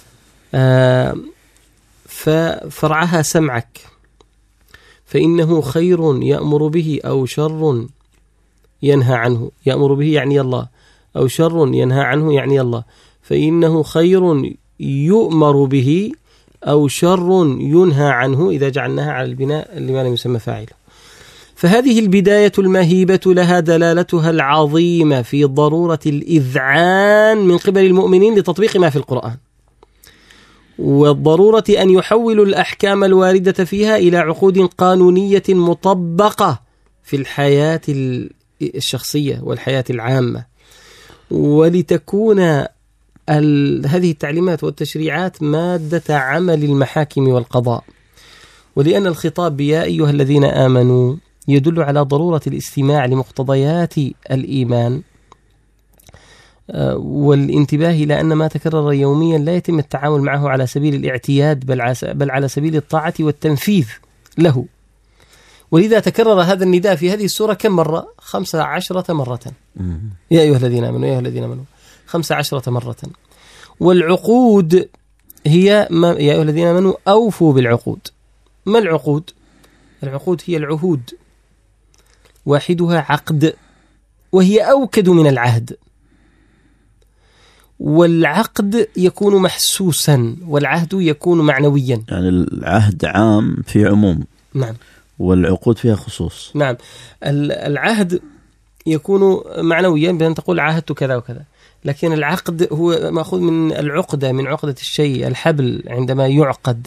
ففرعها سمعك، فإنه خير يأمر به أو شر ينهى عنه. يأمر به يعني الله، أو شر ينهى عنه يعني الله. فإنه خير يؤمر به أو شر ينهى عنه إذا جعلناها على البناء لما لم يسمى فاعله. فهذه البداية المهيبة لها دلالتها العظيمة في ضرورة الإذعان من قبل المؤمنين لتطبيق ما في القرآن، والضرورة أن يحولوا الأحكام الواردة فيها إلى عقود قانونية مطبقة في الحياة الشخصية والحياة العامة، ولتكون هذه التعليمات والتشريعات مادة عمل المحاكم والقضاء. ولأن الخطاب بيا أيها الذين آمنوا يدل على ضرورة الاستماع لمقتضيات الإيمان والانتباه إلى أن ما تكرر يوميا لا يتم التعامل معه على سبيل الاعتياد بل على سبيل الطاعة والتنفيذ له. ولذا تكرر هذا النداء في هذه السورة كم مرة؟ خمسة عشرة مرة. يا أيها الذين آمنوا يا أيها الذين آمنوا خمسة عشرة مرة. والعقود هي ما يا أيها الذين آمنوا أوفوا بالعقود. ما العقود؟ العقود هي العهود، واحدها عقد وهي أوكد من العهد. والعقد يكون محسوسا والعهد يكون معنويا. يعني العهد عام في عموم. نعم. والعقود فيها خصوص. نعم. العهد يكون معنويا بأن تقول عاهدت كذا وكذا، لكن العقد هو مأخوذ من العقدة، من عقدة الشيء، الحبل عندما يعقد.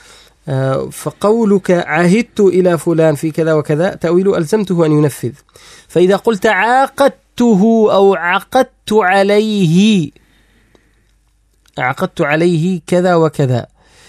فقولك عاهدت إلى فلان في كذا وكذا تأويل ألزمته أن ينفذ. فإذا قلت عاقدته أو عقدت عليه عقدت عليه كذا وكذا،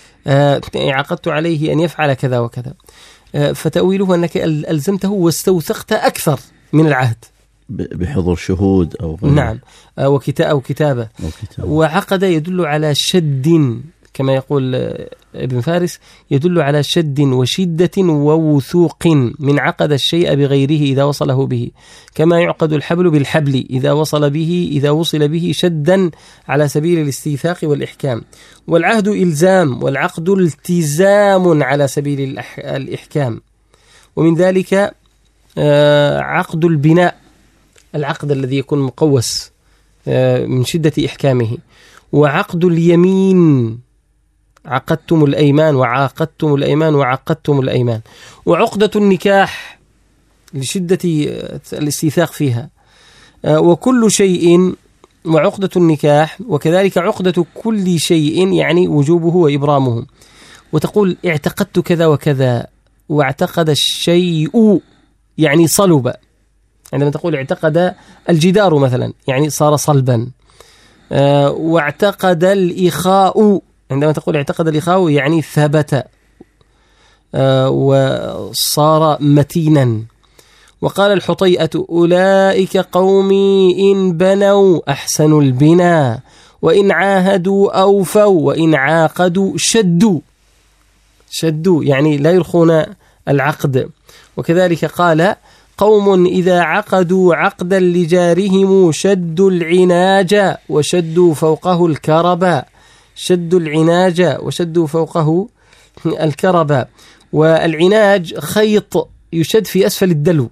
عقدت عليه أن يفعل كذا وكذا، فتأويله أنك ألزمته واستوثقت أكثر من العهد بحضور شهود أو غير. نعم، أو كتابة أو كتابة. وعقد يدل على شد كما يقول ابن فارس، يدل على شد وشدة ووثوق، من عقد الشيء بغيره إذا وصله به، كما يعقد الحبل بالحبل إذا وصل به إذا وصل به شدا على سبيل الاستيثاق والإحكام. والعهد إلزام والعقد التزام على سبيل الإحكام. ومن ذلك عقد البناء، العقد الذي يكون مقوس من شدة إحكامه. وعقد اليمين، عقدتم الأيمان وعاقدتم الأيمان وعقدتم الأيمان. وعقدة النكاح لشدة الاستيثاق فيها. وكل شيء، وعقدة النكاح وكذلك عقدة كل شيء يعني وجوبه وإبرامه. وتقول اعتقدت كذا وكذا، واعتقد الشيء يعني صلب. عندما تقول اعتقد الجدار مثلا يعني صار صلبا. أه واعتقد الإخاء، عندما تقول اعتقد الإخاء يعني ثبت أه وصار متينا. وقال الحطيئة أولئك قومي إن بنوا أحسنوا البناء وإن عاهدوا أوفوا وإن عاقدوا شدوا. شدوا يعني لا يرخون العقد. وكذلك قال قوم إذا عقدوا عقدا لجارهم شدوا العناج وشدوا فوقه الكربا. شدوا العناج وشدوا فوقه الكربا. والعناج خيط يشد في أسفل الدلو،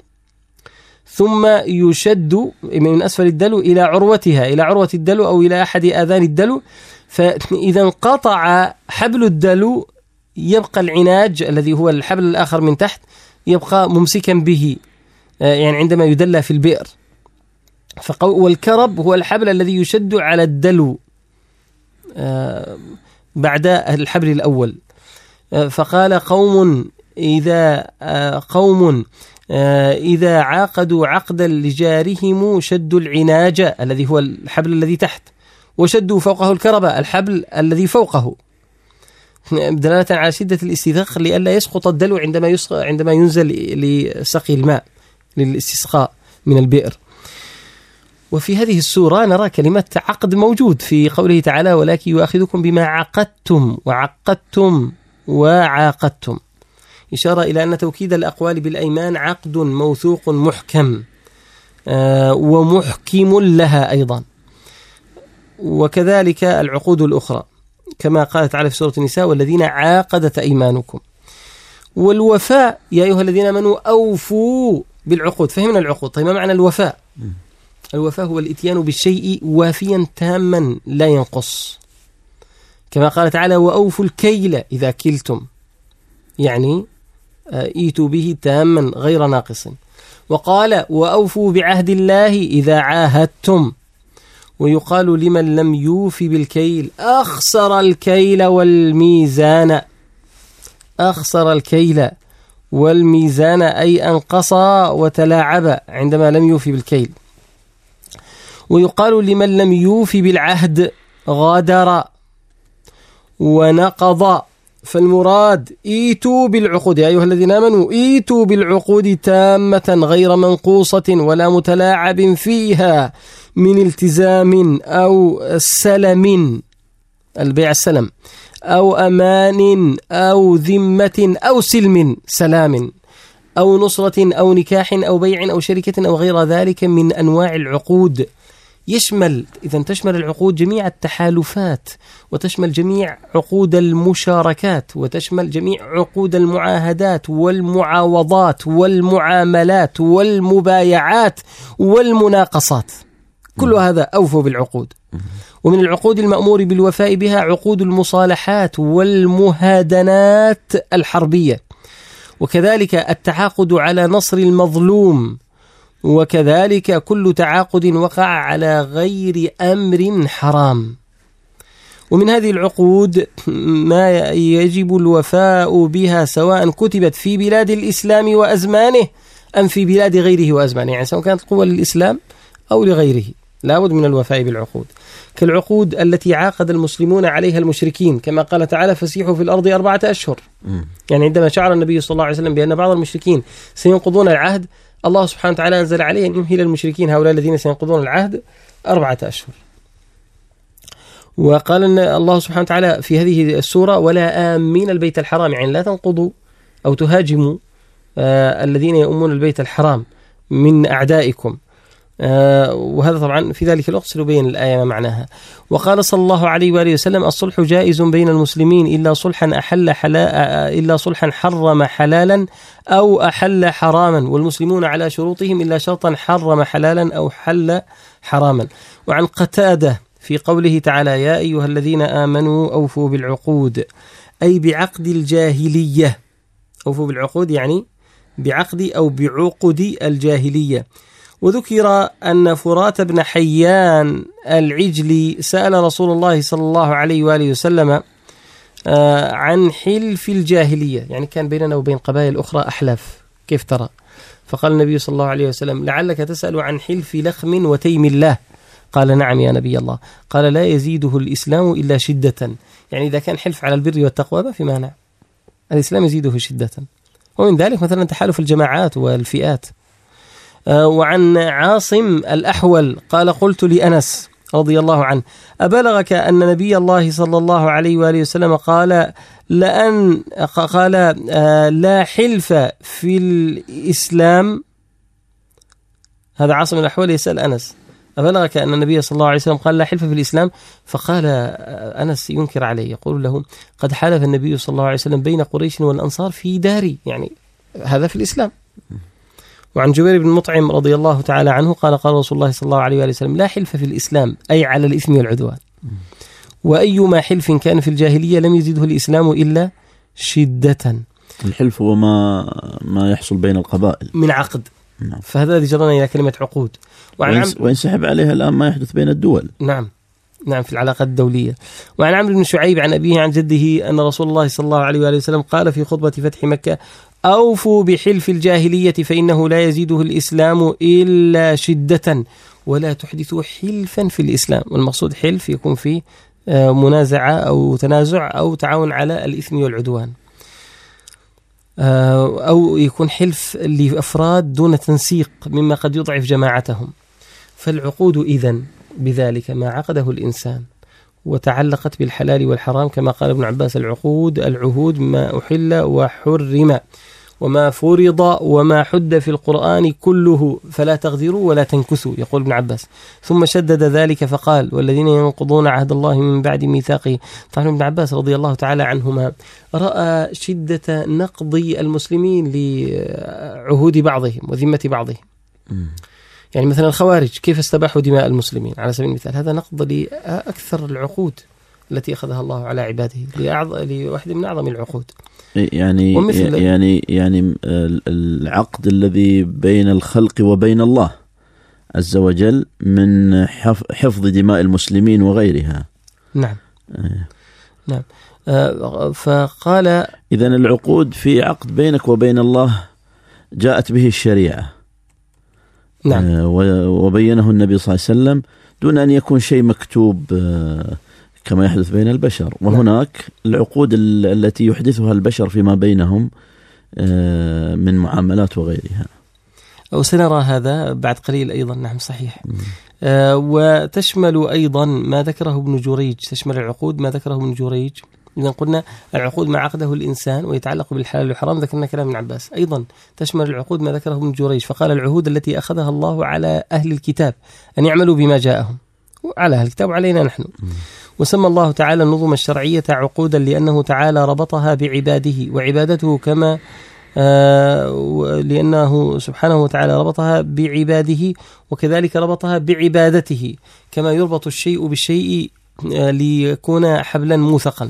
ثم يشد من أسفل الدلو إلى عروتها، إلى عروة الدلو أو إلى أحد آذان الدلو. فإذا انقطع حبل الدلو يبقى العناج الذي هو الحبل الآخر من تحت يبقى ممسكا به، يعني عندما يدلى في البئر. والكرب هو الحبل الذي يشد على الدلو بعد الحبل الأول. فقال قوم إذا قوم إذا عاقدوا عقدا لجارهم شدوا العناج الذي هو الحبل الذي تحت، وشدوا فوقه الكرب الحبل الذي فوقه، دلالة على شدة الاستيثاق لئلا يسقط الدلو عندما عندما ينزل لسقي الماء للاستسقاء من البئر. وفي هذه السورة نرى كلمة عقد موجود في قوله تعالى ولكن يؤاخذكم بما عقدتم وعقدتم وعاقدتم، إشارة إلى أن توكيد الأقوال بالأيمان عقد موثوق محكم آه ومحكم لها أيضا. وكذلك العقود الأخرى كما قال تعالى في سورة النساء والذين عاقدت أيمانكم. والوفاء يا أيها الذين آمنوا أوفوا بالعقود. فهمنا العقود. طيب ما معنى الوفاء؟ الوفاء هو الاتيان بالشيء وافيا تاما لا ينقص، كما قال تعالى وأوفوا الكيل إذا كلتم، يعني ايتوا به تاما غير ناقص. وقال وأوفوا بعهد الله إذا عاهدتم. ويقال لمن لم يوفي بالكيل أخسر الكيل والميزان، أخسر الكيل والميزان أي أنقص وتلاعب عندما لم يوفي بالكيل. ويقال لمن لم يوفي بالعهد غادر ونقض. فالمراد ايتوا بالعقود يا أيها الذين آمنوا ايتوا بالعقود تامة غير منقوصة ولا متلاعب فيها من التزام أو سلم، البيع السلم، أو أمان أو ذمة أو سلم سلام أو نصرة أو نكاح أو بيع أو شركة أو غير ذلك من أنواع العقود. يشمل إذن تشمل العقود جميع التحالفات، وتشمل جميع عقود المشاركات، وتشمل جميع عقود المعاهدات والمعاوضات والمعاملات والمبايعات والمناقصات، كل هذا أوفوا بالعقود. ومن العقود المأمور بالوفاء بها عقود المصالحات والمهادنات الحربية، وكذلك التعاقد على نصر المظلوم، وكذلك كل تعاقد وقع على غير أمر حرام. ومن هذه العقود ما يجب الوفاء بها سواء كتبت في بلاد الإسلام وأزمانه أم في بلاد غيره وأزمانه، يعني سواء كانت قوة للإسلام أو لغيره لا بد من الوفاء بالعقود، كالعقود التي عاقد المسلمون عليها المشركين، كما قال تعالى فسيحوا في الأرض أربعة أشهر. يعني عندما شعر النبي صلى الله عليه وسلم بأن بعض المشركين سينقضون العهد، الله سبحانه وتعالى أنزل عليه أن يمهل المشركين هؤلاء الذين سينقضون العهد أربعة أشهر. وقال أن الله سبحانه وتعالى في هذه السورة ولا آمين البيت الحرام، يعني لا تنقضوا أو تهاجموا آه الذين يؤمون البيت الحرام من أعدائكم. آه وهذا طبعا في ذلك الوقت سنبين الآية ما معناها. وقال صلى الله عليه وآله وسلم الصلح جائز بين المسلمين إلا صلحا أحل حلا إلا صلحا حرم حلالا أو أحل حراما، والمسلمون على شروطهم إلا شرطا حرم حلالا أو حل حراما. وعن قتادة في قوله تعالى يا أيها الذين آمنوا أوفوا بالعقود، أي بعقد الجاهلية. أوفوا بالعقود يعني بعقد أو بعقد الجاهلية. وذكر أن فرات بن حيان العجلي سأل رسول الله صلى الله عليه وآله وسلم عن حلف الجاهلية، يعني كان بيننا وبين قبائل أخرى أحلاف كيف ترى؟ فقال النبي صلى الله عليه وسلم لعلك تسأل عن حلف لخم وتيم الله. قال نعم يا نبي الله. قال لا يزيده الإسلام إلا شدة، يعني إذا كان حلف على البر والتقوى ما في مانع، الإسلام يزيده شدة. ومن ذلك مثلا تحالف الجماعات والفئات. وعن عاصم الأحول قال قلت لأنس رضي الله عنه أبلغك أن نبي الله صلى الله عليه وآله وسلم قال لأن قال لا حلف في الإسلام. هذا عاصم الأحول يسأل أنس أبلغك أن النبي صلى الله عليه وسلم قال لا حلف في الإسلام؟ فقال أنس ينكر عليه يقول له قد حلف النبي صلى الله عليه وسلم بين قريش والأنصار في داري، يعني هذا في الإسلام. وعن جبير بن مطعم رضي الله تعالى عنه قال قال رسول الله صلى الله عليه وآله وسلم لا حلف في الإسلام أي على الإثم والعدوان، وأيما حلف كان في الجاهلية لم يزده الإسلام إلا شدة. الحلف هو ما ما يحصل بين القبائل من عقد. نعم. فهذا الذي جرنا إلى كلمة عقود. وينسحب عليها الآن ما يحدث بين الدول. نعم نعم في العلاقات الدولية. وعن عمرو بن شعيب عن أبيه عن جده أن رسول الله صلى الله عليه وآله وسلم قال في خطبة فتح مكة أوفوا بحلف الجاهلية فإنه لا يزيده الإسلام إلا شدة ولا تحدثوا حلفا في الإسلام. والمقصود حلف يكون فيه منازعة أو تنازع أو تعاون على الإثم والعدوان، أو يكون حلف لأفراد دون تنسيق مما قد يضعف جماعتهم. فالعقود إذن بذلك ما عقده الإنسان وتعلقت بالحلال والحرام، كما قال ابن عباس: العقود العهود ما أحل وحرم وما فرض وما حد في القرآن كله فلا تغدروا ولا تنكثوا، يقول ابن عباس. ثم شدد ذلك فقال: والذين ينقضون عهد الله من بعد ميثاقه. طبعا ابن عباس رضي الله تعالى عنهما رأى شدة نقض المسلمين لعهود بعضهم وذمة بعضهم. يعني مثلا الخوارج كيف استباحوا دماء المسلمين على سبيل المثال، هذا نقض لأكثر العقود التي أخذها الله على عباده، لواحدة من أعظم العقود. يعني يعني يعني العقد الذي بين الخلق وبين الله عز وجل من حفظ دماء المسلمين وغيرها. نعم. آه. نعم. آه فقال: إذن العقود في عقد بينك وبين الله جاءت به الشريعة. نعم. آه وبينه النبي صلى الله عليه وسلم دون أن يكون شيء مكتوب آه كما يحدث بين البشر. وهناك العقود التي يحدثها البشر فيما بينهم من معاملات وغيرها. وسنرى هذا بعد قليل أيضا. نعم صحيح. آه وتشمل أيضا ما ذكره ابن جريج، تشمل العقود ما ذكره ابن جريج. إذا قلنا العقود ما عقده الإنسان ويتعلق بالحلال والحرام، ذكرنا كلام ابن عباس. أيضا تشمل العقود ما ذكره ابن جريج، فقال: العهود التي أخذها الله على أهل الكتاب أن يعملوا بما جاءهم، على أهل الكتاب وعلينا نحن. وسمى الله تعالى النظم الشرعية عقودا لأنه تعالى ربطها بعباده وعبادته، كما آه لأنه سبحانه وتعالى ربطها بعباده وكذلك ربطها بعبادته، كما يربط الشيء بالشيء آه ليكون حبلا موثقا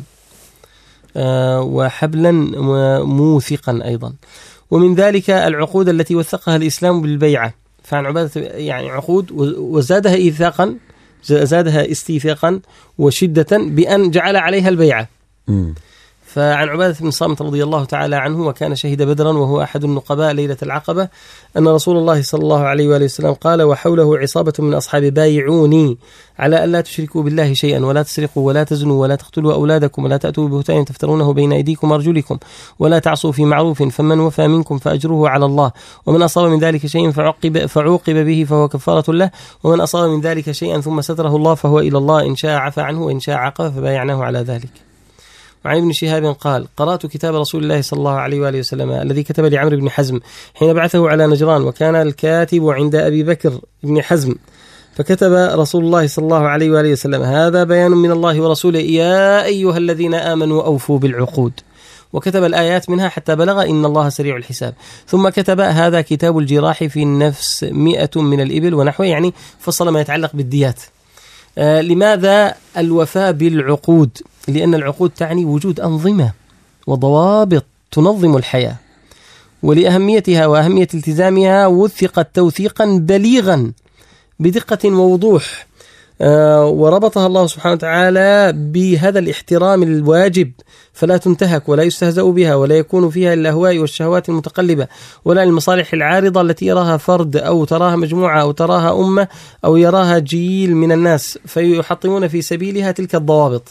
آه وحبلا موثقا أيضا. ومن ذلك العقود التي وثقها الإسلام بالبيعة، فعن عبادة يعني عقود وزادها إيثاقا، زادها استيثاقا وشدة بأن جعل عليها البيعة. م. فعن عبادة بن صامت رضي الله تعالى عنه، وكان شهد بدرا وهو أحد النقباء ليلة العقبة، أن رسول الله صلى الله عليه وآله وسلم قال: وحوله عصابة من أصحاب بايعوني على أن لا تشركوا بالله شيئا ولا تسرقوا ولا تزنوا ولا تقتلوا أولادكم ولا تأتوا ببهتان تفترونه بين أيديكم وأرجلكم ولا تعصوا في معروف، فمن وفى منكم فأجره على الله، ومن أصاب من ذلك شيئا فعوقب, فعوقب به فهو كفارة له، ومن أصاب من ذلك شيئا ثم ستره الله فهو إلى الله، إن شاء عفى عنه وإن شاء عاقب، فبايعناه على ذلك. وعن ابن شهاب قال: قرأت كتاب رسول الله صلى الله عليه وآله وسلم الذي كتب لعمرو بن حزم حين بعثه على نجران، وكان الكاتب عند أبي بكر بن حزم، فكتب رسول الله صلى الله عليه وآله وسلم: هذا بيان من الله ورسوله، يا أيها الذين آمنوا أوفوا بالعقود، وكتب الآيات منها حتى بلغ إن الله سريع الحساب. ثم كتب: هذا كتاب الجراح في النفس مئة من الإبل ونحوه، يعني فصل ما يتعلق بالديات. آه لماذا الوفاء بالعقود؟ لأن العقود تعني وجود أنظمة وضوابط تنظم الحياة، ولأهميتها وأهمية التزامها وثقت توثيقا بليغا بدقة ووضوح، آه وربطها الله سبحانه وتعالى بهذا الاحترام الواجب، فلا تنتهك ولا يستهزأ بها ولا يكون فيها الأهواء والشهوات المتقلبة ولا المصالح العارضة التي يراها فرد أو تراها مجموعة أو تراها أمة أو يراها جيل من الناس فيحطمون في سبيلها تلك الضوابط.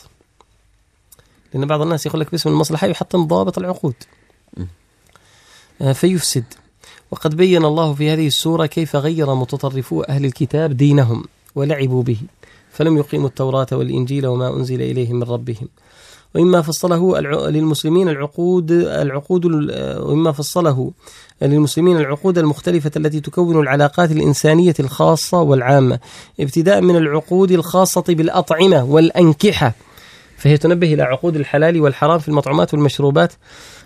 لأن بعض الناس يقول لك باسم المصلحة يحطم ضوابط العقود فيفسد. وقد بين الله في هذه السورة كيف غير متطرفو أهل الكتاب دينهم ولعبوا به، فلم يقيموا التوراة والإنجيل وما أنزل إليهم من ربهم. وإما فصله للمسلمين العقود العقود وإما فصله للمسلمين العقود المختلفة التي تكون العلاقات الإنسانية الخاصة والعامة، ابتداء من العقود الخاصة بالأطعمة والأنكحة، فهي تنبه إلى عقود الحلال والحرام في المطعومات والمشروبات،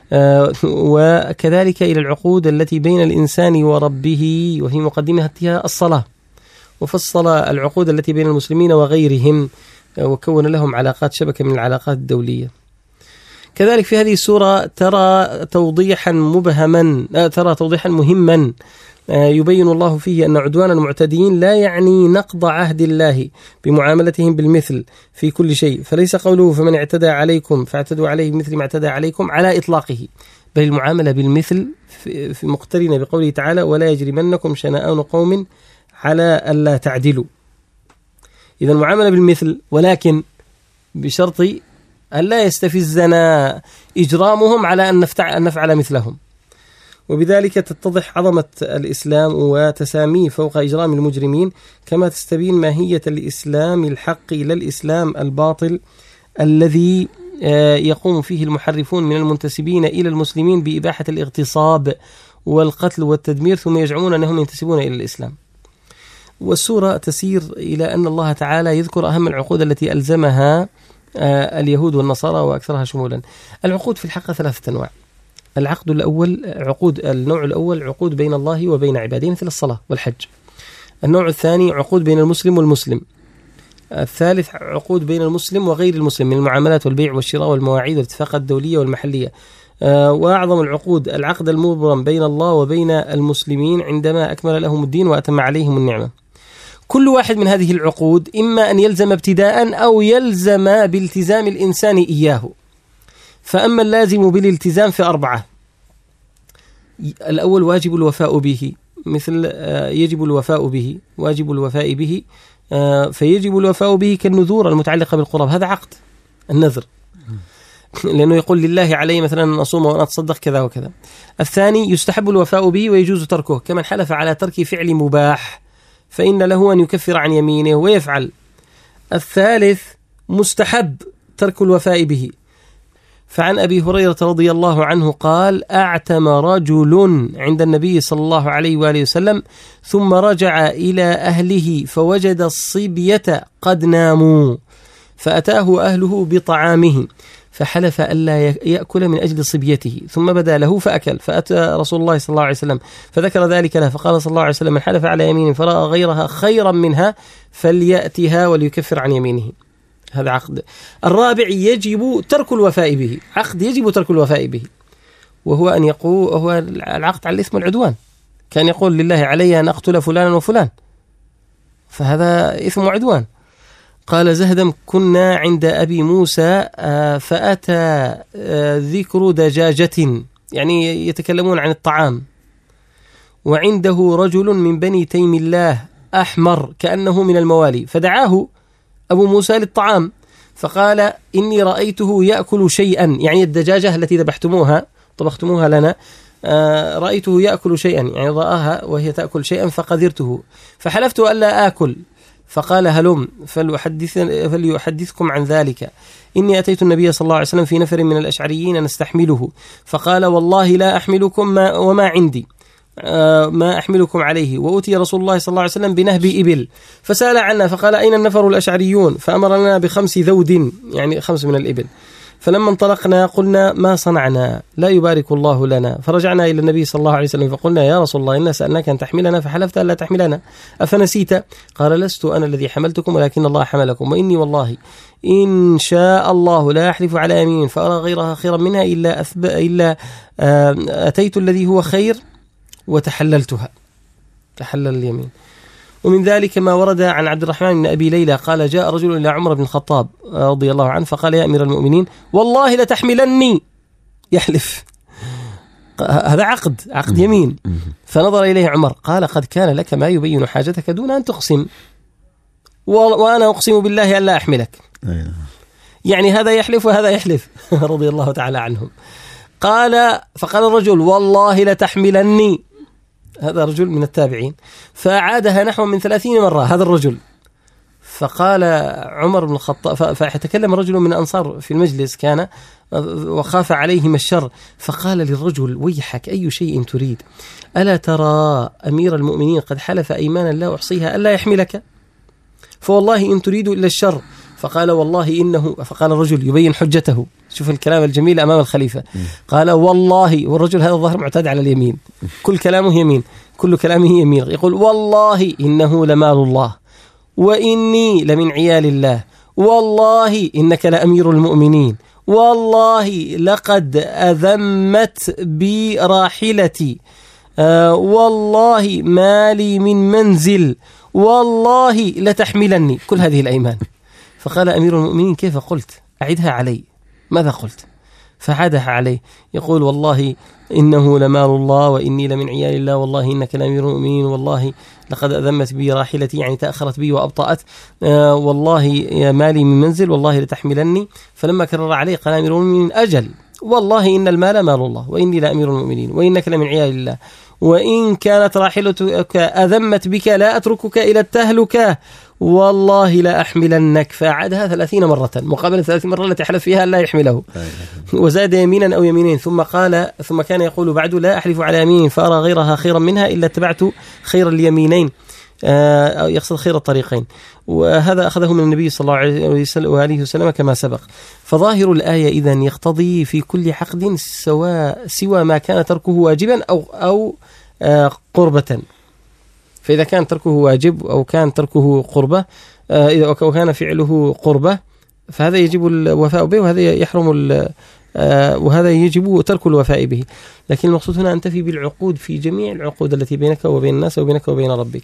وكذلك إلى العقود التي بين الإنسان وربه، وفي مقدمتها الصلاة. وفصل العقود التي بين المسلمين وغيرهم، وكون لهم علاقات شبكة من العلاقات الدولية. كذلك في هذه السورة ترى توضيحا مبهما ترى توضيحا مهما يبين الله فيه أن عدوان المعتدين لا يعني نقض عهد الله بمعاملتهم بالمثل في كل شيء، فليس قوله فمن اعتدى عليكم فاعتدوا عليه بمثل ما اعتدى عليكم على إطلاقه، بل المعاملة بالمثل في مقترنة بقوله تعالى: ولا يجرمنكم شنآن قوم على ألا تعدلوا. إذا المعاملة بالمثل، ولكن بشرط أن لا يستفزنا إجرامهم على أن نفعل مثلهم. وبذلك تتضح عظمة الإسلام وتساميه فوق إجرام المجرمين، كما تستبين ماهية الإسلام الحق لا الإسلام الباطل الذي يقوم فيه المحرفون من المنتسبين إلى المسلمين بإباحة الاغتصاب والقتل والتدمير، ثم يزعمون أنهم ينتسبون إلى الإسلام. والسورة تسير إلى أن الله تعالى يذكر أهم العقود التي ألزمها اليهود والنصارى وأكثرها شمولا. العقود في الحقيقة ثلاثة أنواع. العقد الأول عقود النوع الأول عقود بين الله وبين عباده مثل الصلاة والحج. النوع الثاني عقود بين المسلم والمسلم. الثالث عقود بين المسلم وغير المسلم من المعاملات والبيع والشراء والمواعيد والاتفاقات الدولية والمحلية. وأعظم العقود العقد المبرم بين الله وبين المسلمين عندما أكمل لهم الدين وأتم عليهم النعمة. كل واحد من هذه العقود إما أن يلزم ابتداء أو يلزم بالتزام الإنسان إياه. فأما اللازم بالالتزام في أربعة. الأول واجب الوفاء به، مثل يجب الوفاء به، واجب الوفاء به، فيجب الوفاء به كالنذور المتعلقة بالقرب، هذا عقد النذر، لأنه يقول لله علي مثلا أن أصوم وأن أتصدق كذا وكذا. الثاني يستحب الوفاء به ويجوز تركه، كمن حلف على ترك فعل مباح فإن له أن يكفر عن يمينه ويفعل. الثالث مستحب ترك الوفاء به، فعن أبي هريرة رضي الله عنه قال: أعتم رجل عند النبي صلى الله عليه وآله وسلم ثم رجع إلى أهله فوجد الصبية قد ناموا، فأتاه أهله بطعامه فحلف ألا يأكل من أجل صبيته، ثم بدا له فأكل، فأتى رسول الله صلى الله عليه وسلم فذكر ذلك له، فقال صلى الله عليه وسلم: من حلف على يمين فرأى غيرها خيرا منها فليأتها وليكفر عن يمينه. هذا عقد. الرابع يجب ترك الوفاء به، عقد يجب ترك الوفاء به، وهو أن يقول هو العقد على الإثم والعدوان، كان يقول لله علي أن أقتل فلانا وفلان، فهذا إثم وعدوان. قال زهدم: كنا عند أبي موسى فأتى ذكر دجاجة، يعني يتكلمون عن الطعام، وعنده رجل من بني تيم الله أحمر كأنه من الموالي، فدعاه أبو موسى للطعام فقال: إني رأيته يأكل شيئا، يعني الدجاجة التي ذبحتموها طبختموها لنا، رأيته يأكل شيئا، يعني رآها وهي تأكل شيئا فقدرته، فحلفت ألا آكل، فقال: هلم فليحدث فليحدثكم عن ذلك، إني أتيت النبي صلى الله عليه وسلم في نفر من الأشعريين نستحمله، فقال: والله لا أحملكم ما وما عندي ما أحملكم عليه. وأتي رسول الله صلى الله عليه وسلم بنهب إبل فسأل عنا فقال: أين النفر الأشعريون؟ فأمرنا بخمس ذود، يعني خمس من الإبل. فلما انطلقنا قلنا: ما صنعنا؟ لا يبارك الله لنا. فرجعنا إلى النبي صلى الله عليه وسلم فقلنا: يا رسول الله، إنا سألناك أن تحملنا فحلفت ألا تحملنا، أفنسيت؟ قال: لست أنا الذي حملتكم ولكن الله حملكم، وإني والله إن شاء الله لا أحلف على يمين فأرى غيرها خيرا منها إلا, أثب... إلا أتيت الذي هو خير وتحللتها، تحلل اليمين. ومن ذلك ما ورد عن عبد الرحمن بن أبي ليلى قال: جاء رجل إلى عمر بن الخطاب رضي الله عنه فقال: يا أمير المؤمنين، والله لتحملني، يحلف، هذا عقد عقد يمين. فنظر إليه عمر قال: قد كان لك ما يبين حاجتك دون أن تقسم، وأنا أقسم بالله ألا أحملك. يعني هذا يحلف وهذا يحلف رضي الله تعالى عنهم. قال فقال الرجل: والله لتحملني، هذا رجل من التابعين، فأعادها نحو من ثلاثين مرة هذا الرجل. فقال عمر بن الخطاب، فيتكلم رجل من أنصار في المجلس كان وخاف عليهم الشر، فقال للرجل: ويحك، أي شيء تريد؟ ألا ترى أمير المؤمنين قد حلف أيمانا لا أحصيها ألا يحملك، فوالله إن تريد إلا الشر. فقال: والله إنه، فقال الرجل يبين حجته، شوف الكلام الجميل أمام الخليفة، قال: والله، والرجل هذا الظاهر معتاد على اليمين، كل كلامه يمين، كل كلامه يمين، يقول: والله إنه لمال الله، وإني لمن عيال الله، والله إنك لأمير المؤمنين، والله لقد أذمت بي راحلتي، آه والله ما لي من منزل، والله لتحملني، كل هذه الأيمان. فقال أمير المؤمنين: كيف قلت؟ أعدها علي، ماذا قلت؟ فعادها عليه، يقول: والله إنه لمال الله، وإني لمن عيال الله، والله إنك لأمير المؤمنين، والله لقد أذمت بي راحلتي، يعني تأخرت بي وأبطأت، آه والله مالي من منزل، والله لتحملني. فلما كرر عليه قال أمير المؤمنين: أجل، والله إن المال مال الله وإني لأمير المؤمنين وإنك لمن عيال الله وإن كانت راحلتك أذمت بك لا أتركك إلى التهلكة والله لا أحملنك، فأعادها ثلاثين مرة مقابل ثلاثين مرة التي حلف فيها لا يحمله، وزاد يمينا أو يمينين، ثم قال ثم كان يقول بعد لا أحلف على يمين فأرى غيرها خيرا منها إلا اتبعت خير اليمينين، آه يقصد خير الطريقين. وهذا أخذه من النبي صلى الله عليه وسلم كما سبق. فظاهر الآية إذن يقتضي في كل عقد سواء سوى ما كان تركه واجبا أو أو آه قربة. فإذا كان تركه واجب أو كان تركه قربة، آه إذا كان فعله قربة فهذا يجب الوفاء به وهذا يحرم آه وهذا يجب ترك الوفاء به. لكن المقصود هنا أن تفي بالعقود في جميع العقود التي بينك وبين الناس وبينك وبين ربك.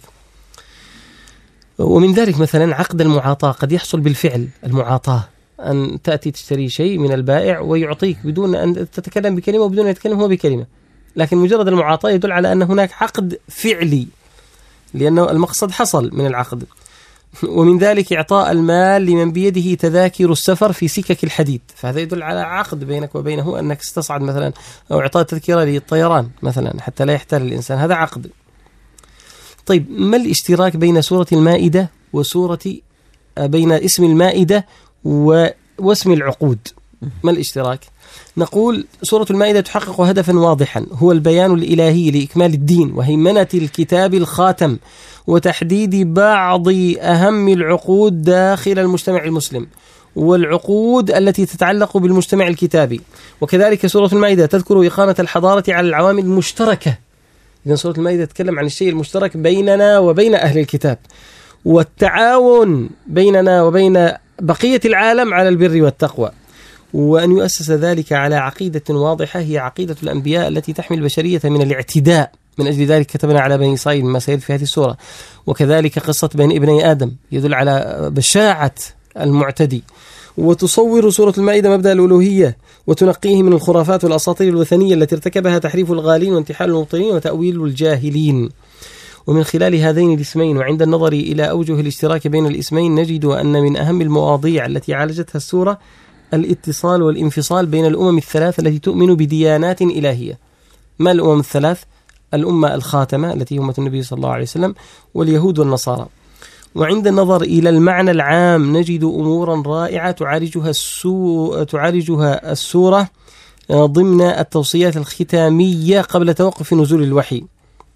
ومن ذلك مثلا عقد المعاطاة قد يحصل بالفعل، المعاطاة أن تأتي تشتري شيء من البائع ويعطيك بدون أن تتكلم بكلمة وبدون أن يتكلم هو بكلمة، لكن مجرد المعاطاة يدل على أن هناك عقد فعلي لأنه المقصد حصل من العقد. ومن ذلك إعطاء المال لمن بيده تذاكر السفر في سكك الحديد، فهذا يدل على عقد بينك وبينه أنك استصعد مثلا، أو إعطاء تذكرة للطيران مثلا حتى لا يحتال الإنسان، هذا عقد. طيب ما الاشتراك بين سورة المائدة وسورة بين اسم المائدة واسم العقود؟ ما الاشتراك؟ نقول سورة المائدة تحقق هدفا واضحا هو البيان الإلهي لإكمال الدين وهيمنة الكتاب الخاتم وتحديد بعض أهم العقود داخل المجتمع المسلم والعقود التي تتعلق بالمجتمع الكتابي. وكذلك سورة المائدة تذكر إقامة الحضارة على العوامل المشتركة. إذن سورة المائدة تتكلم عن الشيء المشترك بيننا وبين أهل الكتاب والتعاون بيننا وبين بقية العالم على البر والتقوى، وأن يؤسس ذلك على عقيدة واضحة هي عقيدة الأنبياء التي تحمي البشرية من الاعتداء. من أجل ذلك كتبنا على بني إسرائيل ما سيأتي في هذه السورة. وكذلك قصة بين ابني آدم يدل على بشاعة المعتدي. وتصور سورة المائدة مبدأ الألوهية وتنقيه من الخرافات والأساطير الوثنية التي ارتكبها تحريف الغالين وانتحال المبطلين وتأويل الجاهلين. ومن خلال هذين الاسمين وعند النظر إلى أوجه الاشتراك بين الاسمين نجد أن من أهم المواضيع التي عالجتها السورة الاتصال والانفصال بين الأمم الثلاث التي تؤمن بديانات إلهية. ما الأمم الثلاث؟ الأمة الخاتمة التي هم النبي صلى الله عليه وسلم واليهود والنصارى. وعند النظر إلى المعنى العام نجد أمورا رائعة تعالجها السو... تعالجها السورة ضمن التوصيات الختامية قبل توقف نزول الوحي.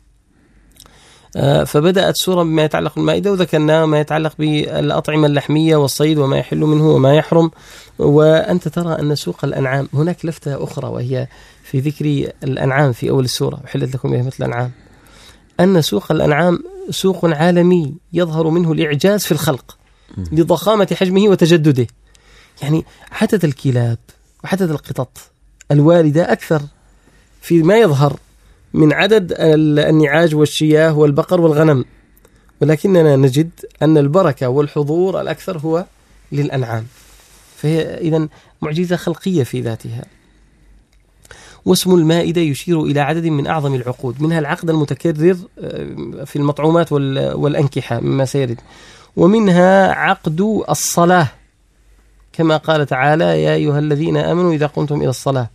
فبدأت السورة بما يتعلق بالمائدة وذكرنا ما يتعلق بالأطعمة اللحمية والصيد وما يحل منه وما يحرم. وأنت ترى أن سوق الأنعام هناك لفتة أخرى وهي في ذكر الأنعام في أول السورة وحلت لكم بهيمة الأنعام، أن سوق الأنعام سوق عالمي يظهر منه الإعجاز في الخلق لضخامة حجمه وتجدده. يعني عدد الكلاب وعدد القطط الوالدة أكثر فيما يظهر من عدد النعاج والشياه والبقر والغنم، ولكننا نجد أن البركة والحضور الأكثر هو للأنعام، فهي إذن معجزة خلقية في ذاتها. واسم المائدة يشير إلى عدد من أعظم العقود، منها العقد المتكرر في المطعومات والأنكحة مما سيرد، ومنها عقد الصلاة كما قال تعالى يا أيها الذين آمنوا إذا قمتم إلى الصلاة.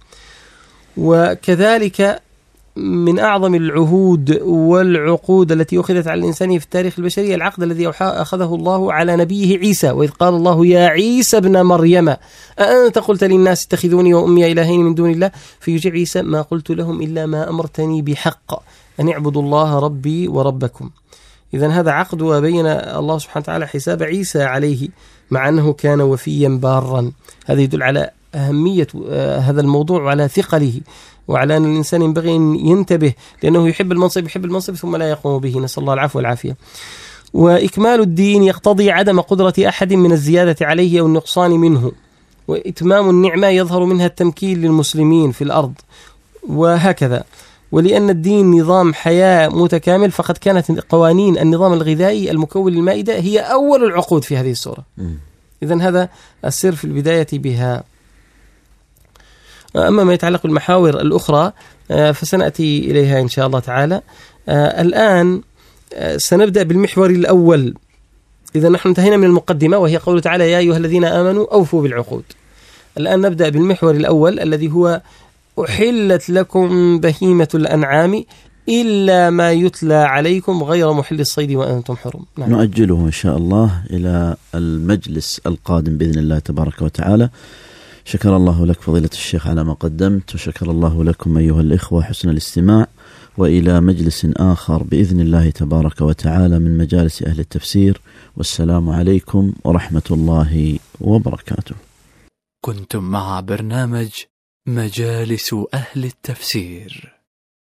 وكذلك من أعظم العهود والعقود التي أخذت على الإنسان في التاريخ البشري العقد الذي أخذه الله على نبيه عيسى، وإذ قال الله يا عيسى ابن مريم أأنت قلت للناس اتخذوني وأمي إلهين من دون الله، فيجيب عيسى ما قلت لهم إلا ما أمرتني بحق أن اعبدوا الله ربي وربكم. إذن هذا عقد وبين الله سبحانه وتعالى حساب عيسى عليه مع أنه كان وفيا بارا. هذا يدل على أهمية هذا الموضوع وعلى ثقله وعلى أن الإنسان ينبغي أن ينتبه، لأنه يحب المنصب يحب المنصب ثم لا يقوم به، نسأل الله العفو والعافية. وإكمال الدين يقتضي عدم قدرة أحد من الزيادة عليه أو النقصان منه، وإتمام النعمة يظهر منها التمكين للمسلمين في الأرض وهكذا. ولأن الدين نظام حياة متكامل فقد كانت قوانين النظام الغذائي المكون للمائدة هي أول العقود في هذه السورة. إذن هذا السر في البداية بها. أما ما يتعلق بالمحاور الأخرى فسنأتي إليها إن شاء الله تعالى. الآن سنبدأ بالمحور الأول. إذا نحن انتهينا من المقدمة وهي قوله تعالى يا أيها الذين آمنوا أوفوا بالعقود. الآن نبدأ بالمحور الأول الذي هو أحلت لكم بهيمة الأنعام إلا ما يتلى عليكم غير محل الصيد وأنتم حرم. نعم. نؤجله إن شاء الله إلى المجلس القادم بإذن الله تبارك وتعالى. شكر الله لك فضيلة الشيخ على ما قدمت، وشكر الله لكم أيها الإخوة حسن الاستماع، وإلى مجلس آخر بإذن الله تبارك وتعالى من مجالس أهل التفسير، والسلام عليكم ورحمة الله وبركاته. كنتم مع برنامج مجالس أهل التفسير.